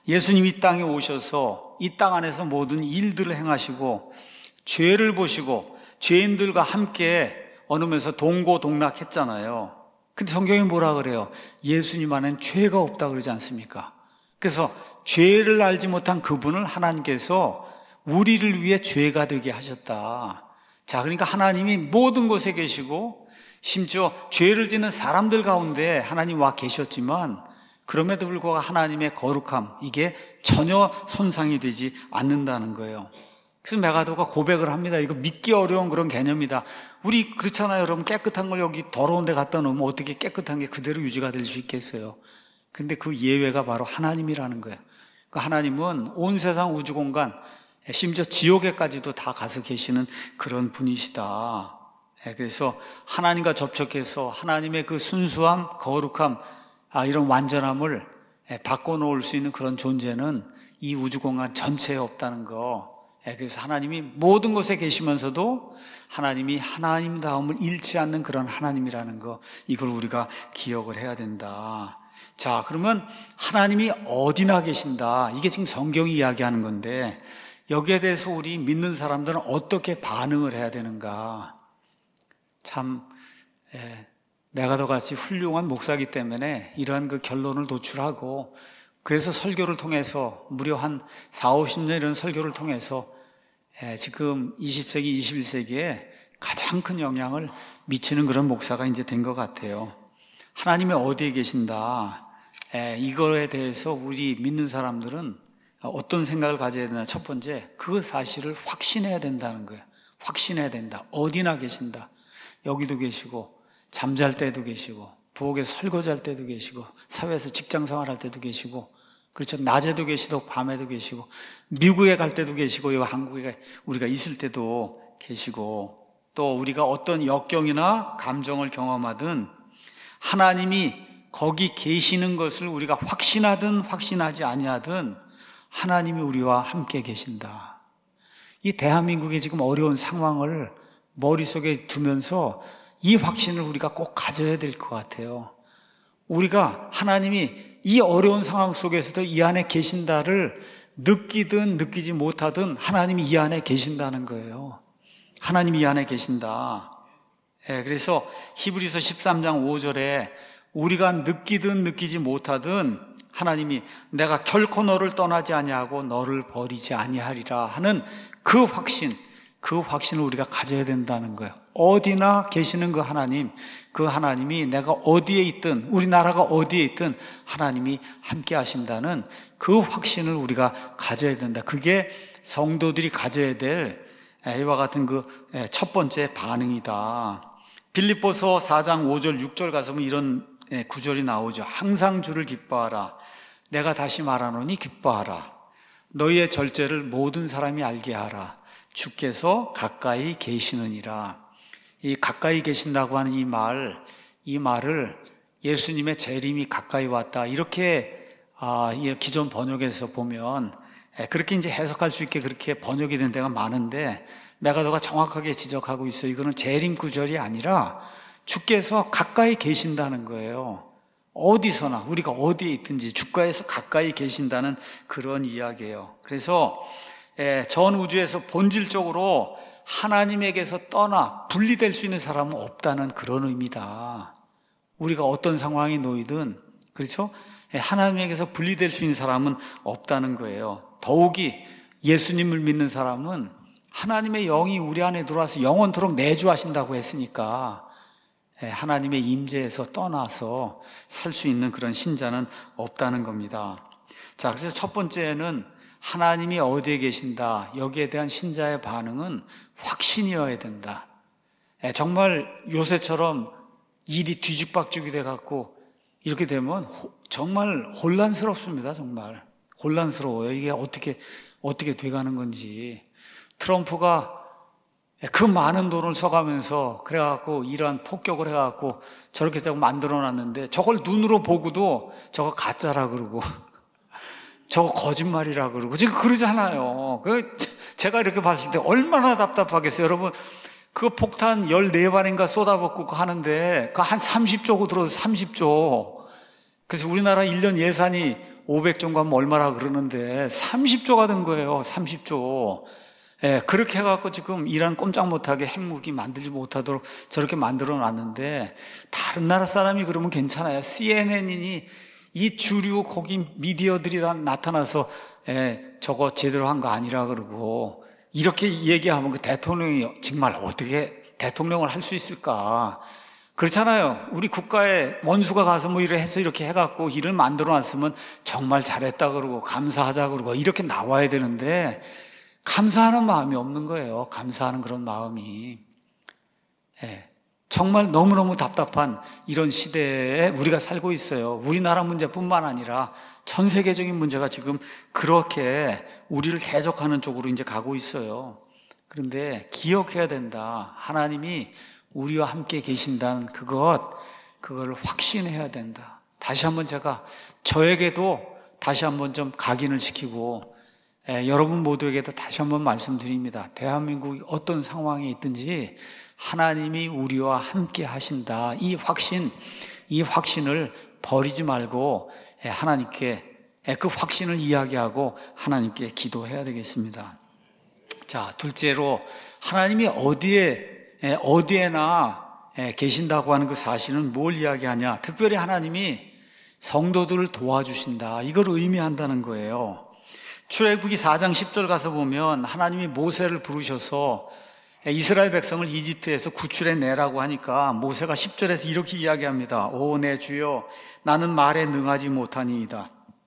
예수님이 이 땅에 오셔서 이 땅 안에서 모든 일들을 행하시고 죄를 보시고 죄인들과 함께 얻으면서 동고동락했잖아요. 근데 성경이 뭐라 그래요? 예수님 안엔 죄가 없다 그러지 않습니까? 그래서 죄를 알지 못한 그분을 하나님께서 우리를 위해 죄가 되게 하셨다. 자, 그러니까 하나님이 모든 곳에 계시고 심지어 죄를 짓는 사람들 가운데 하나님 와 계셨지만 그럼에도 불구하고 하나님의 거룩함, 이게 전혀 손상이 되지 않는다는 거예요. 그래서 메가더가 고백을 합니다. 이거 믿기 어려운 그런 개념이다. 우리 그렇잖아요. 여러분, 깨끗한 걸 여기 더러운 데 갖다 놓으면 어떻게 깨끗한 게 그대로 유지가 될 수 있겠어요? 근데 그 예외가 바로 하나님이라는 거예요. 그 하나님은 온 세상 우주 공간, 심지어 지옥에까지도 다 가서 계시는 그런 분이시다. 그래서 하나님과 접촉해서 하나님의 그 순수함, 거룩함, 이런 완전함을 바꿔놓을 수 있는 그런 존재는 이 우주 공간 전체에 없다는 거. 그래서 하나님이 모든 곳에 계시면서도 하나님이 하나님다움을 잃지 않는 그런 하나님이라는 거, 이걸 우리가 기억을 해야 된다. 자, 그러면 하나님이 어디나 계신다, 이게 지금 성경이 이야기하는 건데 여기에 대해서 우리 믿는 사람들은 어떻게 반응을 해야 되는가. 참 메가더 같이 훌륭한 목사이기 때문에 이러한 그 결론을 도출하고, 그래서 설교를 통해서 무려 한 40-50년 이런 설교를 통해서 지금 20세기, 21세기에 가장 큰 영향을 미치는 그런 목사가 이제 된 것 같아요. 하나님이 어디에 계신다, 이거에 대해서 우리 믿는 사람들은 어떤 생각을 가져야 되나. 첫 번째, 그 사실을 확신해야 된다는 거예요. 확신해야 된다. 어디나 계신다. 여기도 계시고 잠잘 때도 계시고 부엌에서 설거지할 때도 계시고 사회에서 직장 생활할 때도 계시고, 그렇죠, 낮에도 계시고 밤에도 계시고 미국에 갈 때도 계시고 여기 한국에 우리가 있을 때도 계시고, 또 우리가 어떤 역경이나 감정을 경험하든 하나님이 거기 계시는 것을 우리가 확신하든 확신하지 아니하든 하나님이 우리와 함께 계신다. 이 대한민국의 지금 어려운 상황을 머릿속에 두면서 이 확신을 우리가 꼭 가져야 될 것 같아요. 우리가 하나님이 이 어려운 상황 속에서도 이 안에 계신다를 느끼든 느끼지 못하든 하나님이 이 안에 계신다는 거예요. 하나님이 이 안에 계신다. 그래서 히브리서 13장 5절에 우리가 느끼든 느끼지 못하든 하나님이 내가 결코 너를 떠나지 아니하고 너를 버리지 아니하리라 하는 그 확신을 우리가 가져야 된다는 거예요. 어디나 계시는 그 하나님이 내가 어디에 있든 우리나라가 어디에 있든 하나님이 함께 하신다는 그 확신을 우리가 가져야 된다. 그게 성도들이 가져야 될 이와 같은 그 첫 번째 반응이다. 빌립보서 4장 5절 6절 가서 이런 구절이 나오죠. 항상 주를 기뻐하라. 내가 다시 말하노니 기뻐하라. 너희의 절제를 모든 사람이 알게 하라. 주께서 가까이 계시느니라. 이 가까이 계신다고 하는 이 말을 예수님의 재림이 가까이 왔다, 이렇게 기존 번역에서 보면 그렇게 이제 해석할 수 있게 그렇게 번역이 된 데가 많은데, 메가더가 정확하게 지적하고 있어요. 이거는 재림 구절이 아니라 주께서 가까이 계신다는 거예요. 어디서나 우리가 어디에 있든지 주께서 가까이 계신다는 그런 이야기예요. 그래서 전 우주에서 본질적으로 하나님에게서 떠나 분리될 수 있는 사람은 없다는 그런 의미다. 우리가 어떤 상황에 놓이든, 그렇죠? 하나님에게서 분리될 수 있는 사람은 없다는 거예요. 더욱이 예수님을 믿는 사람은 하나님의 영이 우리 안에 들어와서 영원토록 내주하신다고 했으니까 하나님의 임재에서 떠나서 살 수 있는 그런 신자는 없다는 겁니다. 자, 그래서 첫 번째는 하나님이 어디에 계신다, 여기에 대한 신자의 반응은 확신이어야 된다. 정말 요새처럼 일이 뒤죽박죽이 돼갖고 이렇게 되면 정말 혼란스럽습니다. 정말 혼란스러워요. 이게 어떻게 돼가는 건지. 트럼프가 그 많은 돈을 써가면서 그래갖고 이러한 폭격을 해갖고 저렇게 자꾸 만들어놨는데 저걸 눈으로 보고도 저거 가짜라 그러고 저거 거짓말이라 그러고 지금 그러잖아요. 제가 이렇게 봤을 때 얼마나 답답하겠어요. 여러분, 그 폭탄 14발인가 쏟아붓고 하는데 그 한 30조고 들어서 30조. 그래서 우리나라 1년 예산이 500조인가 하면 얼마나 그러는데 30조가 된 거예요. 30조. 예, 그렇게 해갖고 지금 이란 꼼짝 못하게 핵무기 만들지 못하도록 저렇게 만들어 놨는데, 다른 나라 사람이 그러면 괜찮아요. CNN이니 이 주류 거기 미디어들이 다 나타나서 저거 제대로 한 거 아니라 그러고 이렇게 얘기하면 그 대통령이 정말 어떻게 대통령을 할 수 있을까? 그렇잖아요. 우리 국가에 원수가 가서 뭐 이래 해서 이렇게 해갖고 일을 만들어 놨으면 정말 잘했다 그러고 감사하자 그러고 이렇게 나와야 되는데, 감사하는 마음이 없는 거예요. 감사하는 그런 마음이. 정말 너무너무 답답한 이런 시대에 우리가 살고 있어요. 우리나라 문제뿐만 아니라 전 세계적인 문제가 지금 그렇게 우리를 해적하는 쪽으로 이제 가고 있어요. 그런데 기억해야 된다. 하나님이 우리와 함께 계신다는 그걸 확신해야 된다. 다시 한번 제가 저에게도 다시 한번 좀 각인을 시키고, 여러분 모두에게도 다시 한번 말씀드립니다. 대한민국이 어떤 상황에 있든지 하나님이 우리와 함께 하신다. 이 확신을 버리지 말고 하나님께 그 확신을 이야기하고 하나님께 기도해야 되겠습니다. 자, 둘째로 하나님이 어디에나 계신다고 하는 그 사실은 뭘 이야기하냐? 특별히 하나님이 성도들을 도와주신다. 이걸 의미한다는 거예요. 출애굽기 4장 10절 가서 보면 하나님이 모세를 부르셔서 이스라엘 백성을 이집트에서 구출해 내라고 하니까 모세가 10절에서 이렇게 이야기합니다. 오, 내 주여, 나는 말에 능하지 못하니이다.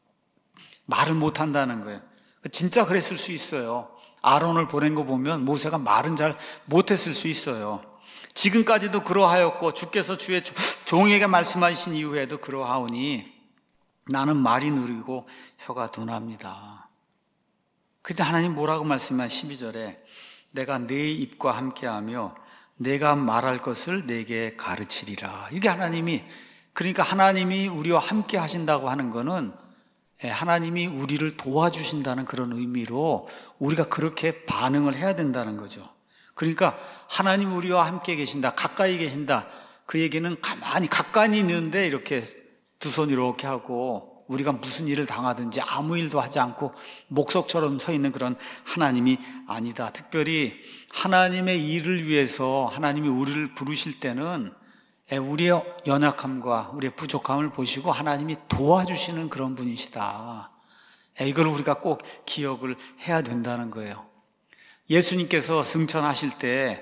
말을 못한다는 거예요. 진짜 그랬을 수 있어요. 아론을 보낸 거 보면 모세가 말은 잘 못했을 수 있어요. 지금까지도 그러하였고 주께서 주의 종에게 말씀하신 이후에도 그러하오니 나는 말이 느리고 혀가 둔합니다. 그때 하나님 뭐라고 말씀한 12절에 내가 네 입과 함께하며 내가 말할 것을 내게 가르치리라. 이게 그러니까 하나님이 우리와 함께 하신다고 하는 거는 하나님이 우리를 도와주신다는 그런 의미로 우리가 그렇게 반응을 해야 된다는 거죠. 그러니까 하나님 우리와 함께 계신다, 가까이 계신다. 그 얘기는 가까이 있는데 이렇게 두 손 이렇게 하고 우리가 무슨 일을 당하든지 아무 일도 하지 않고 목석처럼 서 있는 그런 하나님이 아니다. 특별히 하나님의 일을 위해서 하나님이 우리를 부르실 때는 우리의 연약함과 우리의 부족함을 보시고 하나님이 도와주시는 그런 분이시다. 이걸 우리가 꼭 기억을 해야 된다는 거예요. 예수님께서 승천하실 때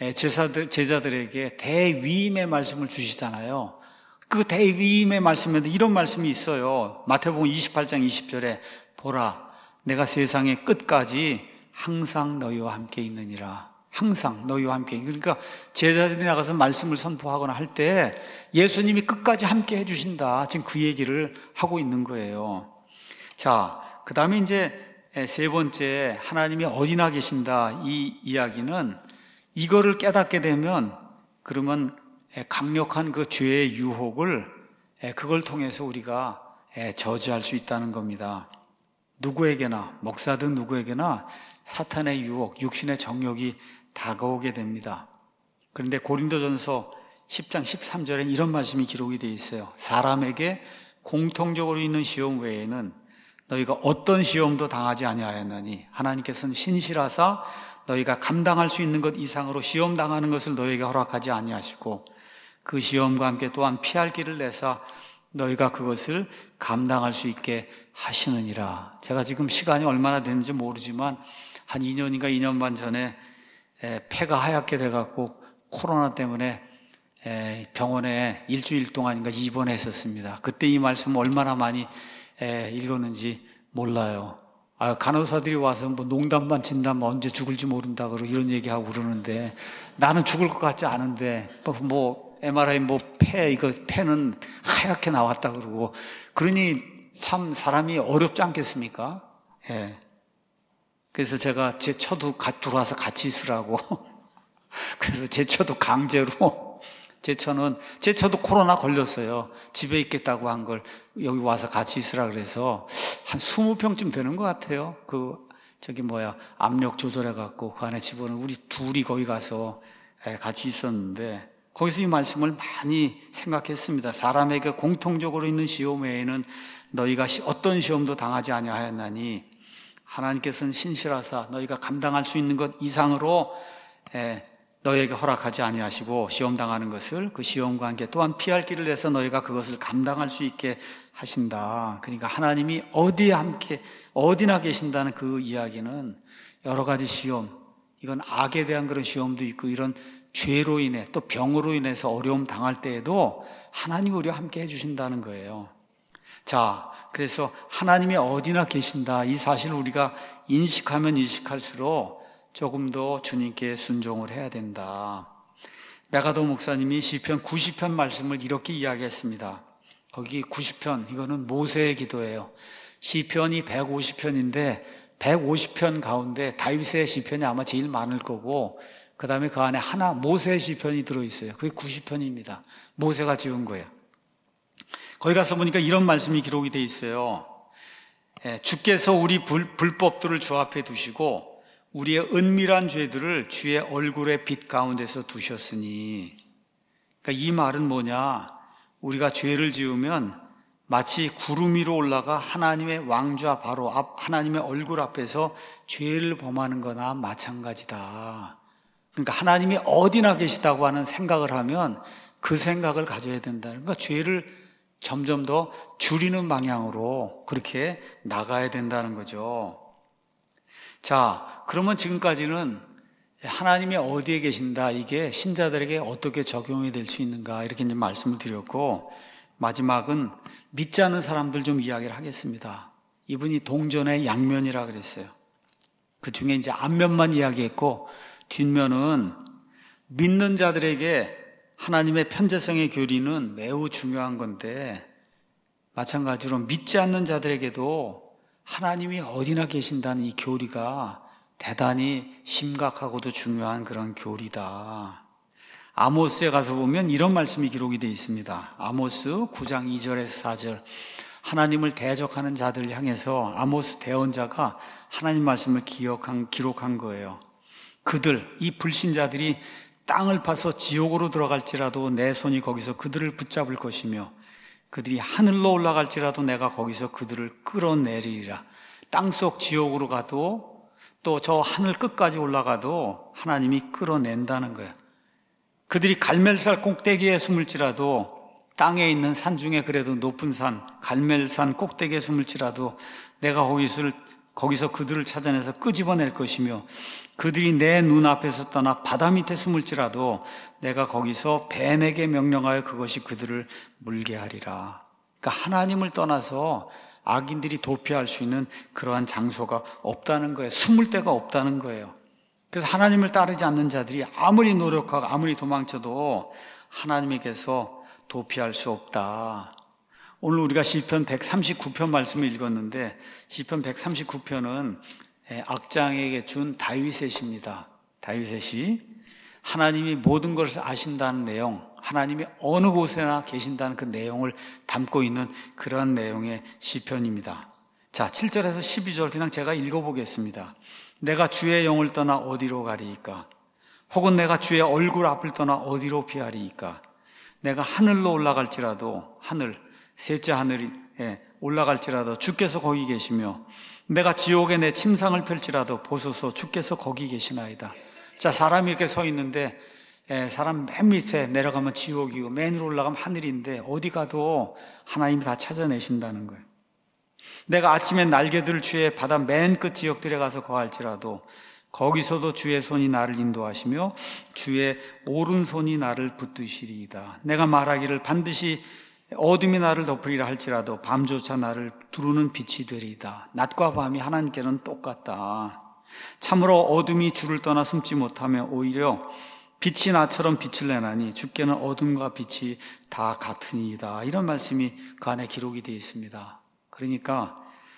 제자들에게 대위임의 말씀을 주시잖아요. 그 대위임의 말씀에도 이런 말씀이 있어요. 마태복음 28장 20절에 보라, 내가 세상의 끝까지 항상 너희와 함께 있느니라. 항상 너희와 함께. 그러니까 제자들이 나가서 말씀을 선포하거나 할 때 예수님이 끝까지 함께 해주신다. 지금 그 얘기를 하고 있는 거예요. 자, 그 다음에 이제 세 번째, 하나님이 어디나 계신다. 이 이야기는 이거를 깨닫게 되면 그러면 강력한 그 죄의 유혹을 그걸 통해서 우리가 저지할 수 있다는 겁니다. 누구에게나, 목사든 누구에게나 사탄의 유혹, 육신의 정욕이 다가오게 됩니다. 그런데 고린도전서 10장 13절에 이런 말씀이 기록이 되어 있어요. 사람에게 공통적으로 있는 시험 외에는 너희가 어떤 시험도 당하지 아니하였나니 하나님께서는 신실하사 너희가 감당할 수 있는 것 이상으로 시험 당하는 것을 너희에게 허락하지 아니하시고 그 시험과 함께 또한 피할 길을 내사 너희가 그것을 감당할 수 있게 하시느니라. 제가 지금 시간이 얼마나 됐는지 모르지만 한 2년인가 2년 반 전에 폐가 하얗게 돼갖고 코로나 때문에 병원에 일주일 동안인가 입원했었습니다. 그때 이 말씀 얼마나 많이 읽었는지 몰라요. 간호사들이 와서 뭐 농담만 진담만 언제 죽을지 모른다 그러고 이런 얘기하고 그러는데 나는 죽을 것 같지 않은데 뭐 MRI 폐는 하얗게 나왔다 그러고 그러니 참 사람이 어렵지 않겠습니까? 그래서 제가 제 처도 들어와서 같이 있으라고 그래서 제 처도 강제로 제 처도 코로나 걸렸어요. 집에 있겠다고 한 걸 여기 와서 같이 있으라 그래서 한 20평쯤 되는 것 같아요. 압력 조절해갖고 그 안에 집어넣은 우리 둘이 거기 가서 같이 있었는데 거기서 이 말씀을 많이 생각했습니다. 사람에게 공통적으로 있는 시험 외에는 너희가 어떤 시험도 당하지 아니하였나니 하나님께서는 신실하사 너희가 감당할 수 있는 것 이상으로 너희에게 허락하지 아니하시고 시험 당하는 것을 그 시험과 함께 또한 피할 길을 내서 너희가 그것을 감당할 수 있게 하신다. 그러니까 하나님이 어디나 계신다는 그 이야기는 여러 가지 시험, 이건 악에 대한 그런 시험도 있고 이런 죄로 인해 또 병으로 인해서 어려움 당할 때에도 하나님이 우리와 함께 해주신다는 거예요. 자, 그래서 하나님이 어디나 계신다, 이 사실을 우리가 인식하면 인식할수록 조금 더 주님께 순종을 해야 된다. 메가도 목사님이 시편 90편 말씀을 이렇게 이야기했습니다. 거기 90편, 이거는 모세의 기도예요. 시편이 150편인데 150편 가운데 다윗의 시편이 아마 제일 많을 거고 그 다음에 그 안에 하나 모세의 시편이 들어있어요. 그게 90편입니다. 모세가 지은 거예요. 거기 가서 보니까 이런 말씀이 기록이 되어 있어요. 주께서 우리 불법들을 주 앞에 두시고 우리의 은밀한 죄들을 주의 얼굴의 빛 가운데서 두셨으니, 그러니까 이 말은 뭐냐, 우리가 죄를 지으면 마치 구름 위로 올라가 하나님의 왕좌 바로 앞 하나님의 얼굴 앞에서 죄를 범하는 거나 마찬가지다. 그러니까 하나님이 어디나 계시다고 하는 생각을 하면 그 생각을 가져야 된다는, 그러니까 죄를 점점 더 줄이는 방향으로 그렇게 나가야 된다는 거죠. 자, 그러면 지금까지는 하나님이 어디에 계신다, 이게 신자들에게 어떻게 적용이 될 수 있는가, 이렇게 이제 말씀을 드렸고, 마지막은 믿지 않는 사람들 좀 이야기를 하겠습니다. 이분이 동전의 양면이라 그랬어요. 그 중에 이제 앞면만 이야기했고 뒷면은 믿는 자들에게 하나님의 편재성의 교리는 매우 중요한 건데, 마찬가지로 믿지 않는 자들에게도 하나님이 어디나 계신다는 이 교리가 대단히 심각하고도 중요한 그런 교리다. 아모스에 가서 보면 이런 말씀이 기록이 되어 있습니다. 아모스 9장 2절에서 4절, 하나님을 대적하는 자들을 향해서 아모스 대언자가 하나님 말씀을 기록한 거예요. 그들, 이 불신자들이 땅을 파서 지옥으로 들어갈지라도 내 손이 거기서 그들을 붙잡을 것이며 그들이 하늘로 올라갈지라도 내가 거기서 그들을 끌어내리리라. 땅속 지옥으로 가도 또 저 하늘 끝까지 올라가도 하나님이 끌어낸다는 거예요. 그들이 갈멜산 꼭대기에 숨을지라도, 땅에 있는 산 중에 그래도 높은 산 갈멜산 꼭대기에 숨을지라도 내가 거기서 그들을 찾아내서 끄집어낼 것이며, 그들이 내 눈앞에서 떠나 바다 밑에 숨을지라도 내가 거기서 뱀에게 명령하여 그것이 그들을 물게 하리라. 그러니까 하나님을 떠나서 악인들이 도피할 수 있는 그러한 장소가 없다는 거예요. 숨을 데가 없다는 거예요. 그래서 하나님을 따르지 않는 자들이 아무리 노력하고 아무리 도망쳐도 하나님에게서 도피할 수 없다. 오늘 우리가 시편 139편 말씀을 읽었는데, 시편 139편은 악장에게 준 다윗의 시입니다. 다윗의 시, 하나님이 모든 것을 아신다는 내용, 하나님이 어느 곳에나 계신다는 그 내용을 담고 있는 그런 내용의 시편입니다. 자, 7절에서 12절 그냥 제가 읽어보겠습니다. 내가 주의 영을 떠나 어디로 가리이까? 혹은 내가 주의 얼굴 앞을 떠나 어디로 피하리이까? 내가 하늘로 올라갈지라도, 셋째 하늘에 올라갈지라도 주께서 거기 계시며, 내가 지옥에 내 침상을 펼지라도 보소서 주께서 거기 계시나이다. 자, 사람이 이렇게 서 있는데 사람 맨 밑에 내려가면 지옥이고 맨 위로 올라가면 하늘인데 어디 가도 하나님이 다 찾아내신다는 거예요. 내가 아침에 날개들을 주의 바다 맨 끝 지역들에 가서 거할지라도 거기서도 주의 손이 나를 인도하시며 주의 오른손이 나를 붙드시리이다. 내가 말하기를 반드시 어둠이 나를 덮으리라 할지라도 밤조차 나를 두루는 빛이 되리이다. 낮과 밤이 하나님께는 똑같다. 참으로 어둠이 주를 떠나 숨지 못하며 오히려 빛이 나처럼 빛을 내나니 주께는 어둠과 빛이 다 같으니이다. 이런 말씀이 그 안에 기록이 되어 있습니다. 그러니까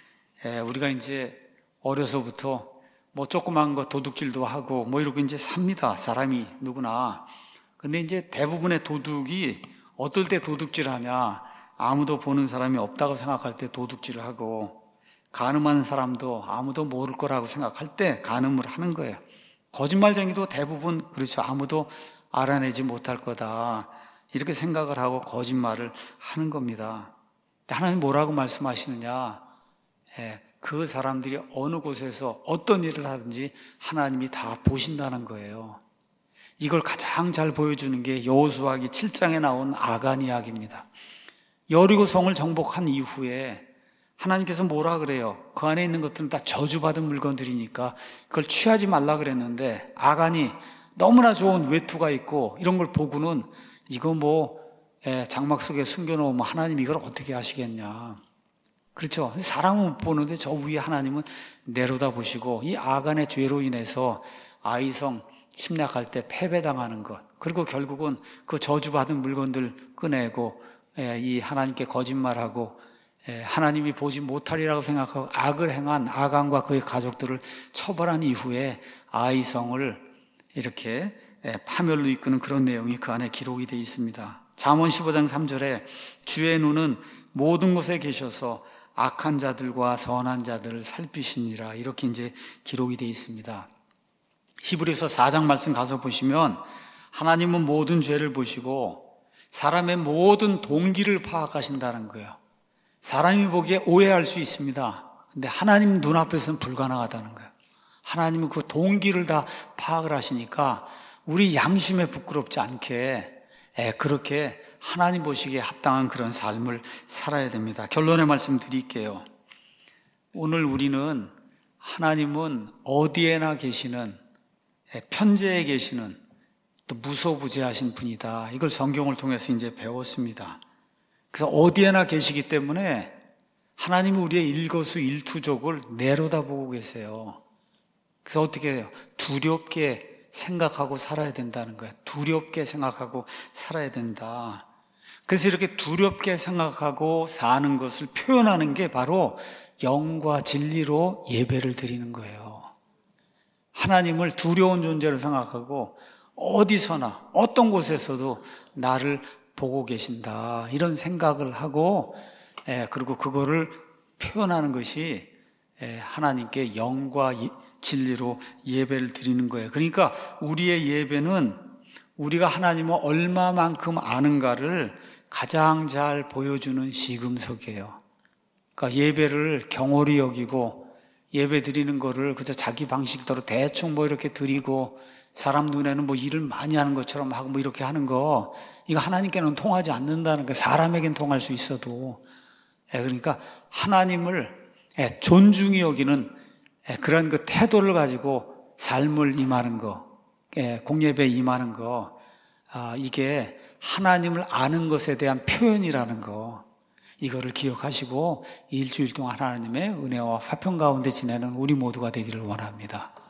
우리가 이제 어려서부터 뭐 조그만 거 도둑질도 하고 뭐 이러고 이제 삽니다. 사람이 누구나. 근데 이제 대부분의 도둑이 어떨 때 도둑질 하냐, 아무도 보는 사람이 없다고 생각할 때 도둑질을 하고, 간음하는 사람도 아무도 모를 거라고 생각할 때 간음을 하는 거예요. 거짓말쟁이도 대부분 그렇죠. 아무도 알아내지 못할 거다, 이렇게 생각을 하고 거짓말을 하는 겁니다. 하나님 뭐라고 말씀하시느냐? 그 사람들이 어느 곳에서 어떤 일을 하든지 하나님이 다 보신다는 거예요. 이걸 가장 잘 보여주는 게 여호수아기 7장에 나온 아간 이야기입니다. 여리고 성을 정복한 이후에 하나님께서 뭐라 그래요? 그 안에 있는 것들은 다 저주받은 물건들이니까 그걸 취하지 말라 그랬는데 아간이 너무나 좋은 외투가 있고 이런 걸 보고는 이거 장막 속에 숨겨놓으면 하나님 이걸 어떻게 하시겠냐. 그렇죠. 사람은 못 보는데 저 위에 하나님은 내려다보시고 이 아간의 죄로 인해서 아이성 침략할 때 패배당하는 것, 그리고 결국은 그 저주받은 물건들 꺼내고 이 하나님께 거짓말하고 하나님이 보지 못하리라고 생각하고 악을 행한 아간과 그의 가족들을 처벌한 이후에 아이성을 이렇게 파멸로 이끄는 그런 내용이 그 안에 기록이 되어 있습니다. 잠언 15장 3절에 주의 눈은 모든 곳에 계셔서 악한 자들과 선한 자들을 살피시니라, 이렇게 이제 기록이 되어 있습니다. 히브리서 4장 말씀 가서 보시면 하나님은 모든 죄를 보시고 사람의 모든 동기를 파악하신다는 거예요. 사람이 보기에 오해할 수 있습니다. 근데 하나님 눈앞에서는 불가능하다는 거예요. 하나님은 그 동기를 다 파악을 하시니까 우리 양심에 부끄럽지 않게 그렇게 하나님 보시기에 합당한 그런 삶을 살아야 됩니다. 결론의 말씀 드릴게요. 오늘 우리는 하나님은 어디에나 계시는, 편재에 계시는, 또 무소부재하신 분이다. 이걸 성경을 통해서 이제 배웠습니다. 그래서 어디에나 계시기 때문에 하나님은 우리의 일거수일투족을 내려다보고 계세요. 그래서 어떻게 해요? 두렵게 생각하고 살아야 된다는 거예요. 두렵게 생각하고 살아야 된다. 그래서 이렇게 두렵게 생각하고 사는 것을 표현하는 게 바로 영과 진리로 예배를 드리는 거예요. 하나님을 두려운 존재로 생각하고 어디서나 어떤 곳에서도 나를 보고 계신다, 이런 생각을 하고 그리고 그거를 표현하는 것이 하나님께 영과 진리로 예배를 드리는 거예요. 그러니까 우리의 예배는 우리가 하나님을 얼마만큼 아는가를 가장 잘 보여주는 시금석이에요. 그러니까 예배를 경홀히 여기고 예배 드리는 거를 그저 자기 방식대로 대충 이렇게 드리고 사람 눈에는 일을 많이 하는 것처럼 하고 이렇게 하는 거, 이거 하나님께는 통하지 않는다는 거예요. 사람에겐 통할 수 있어도. 그러니까 하나님을 존중히 여기는 그런 그 태도를 가지고 삶을 임하는 거, 공예배에 임하는 거, 이게 하나님을 아는 것에 대한 표현이라는 거, 이거를 기억하시고 일주일 동안 하나님의 은혜와 화평 가운데 지내는 우리 모두가 되기를 원합니다.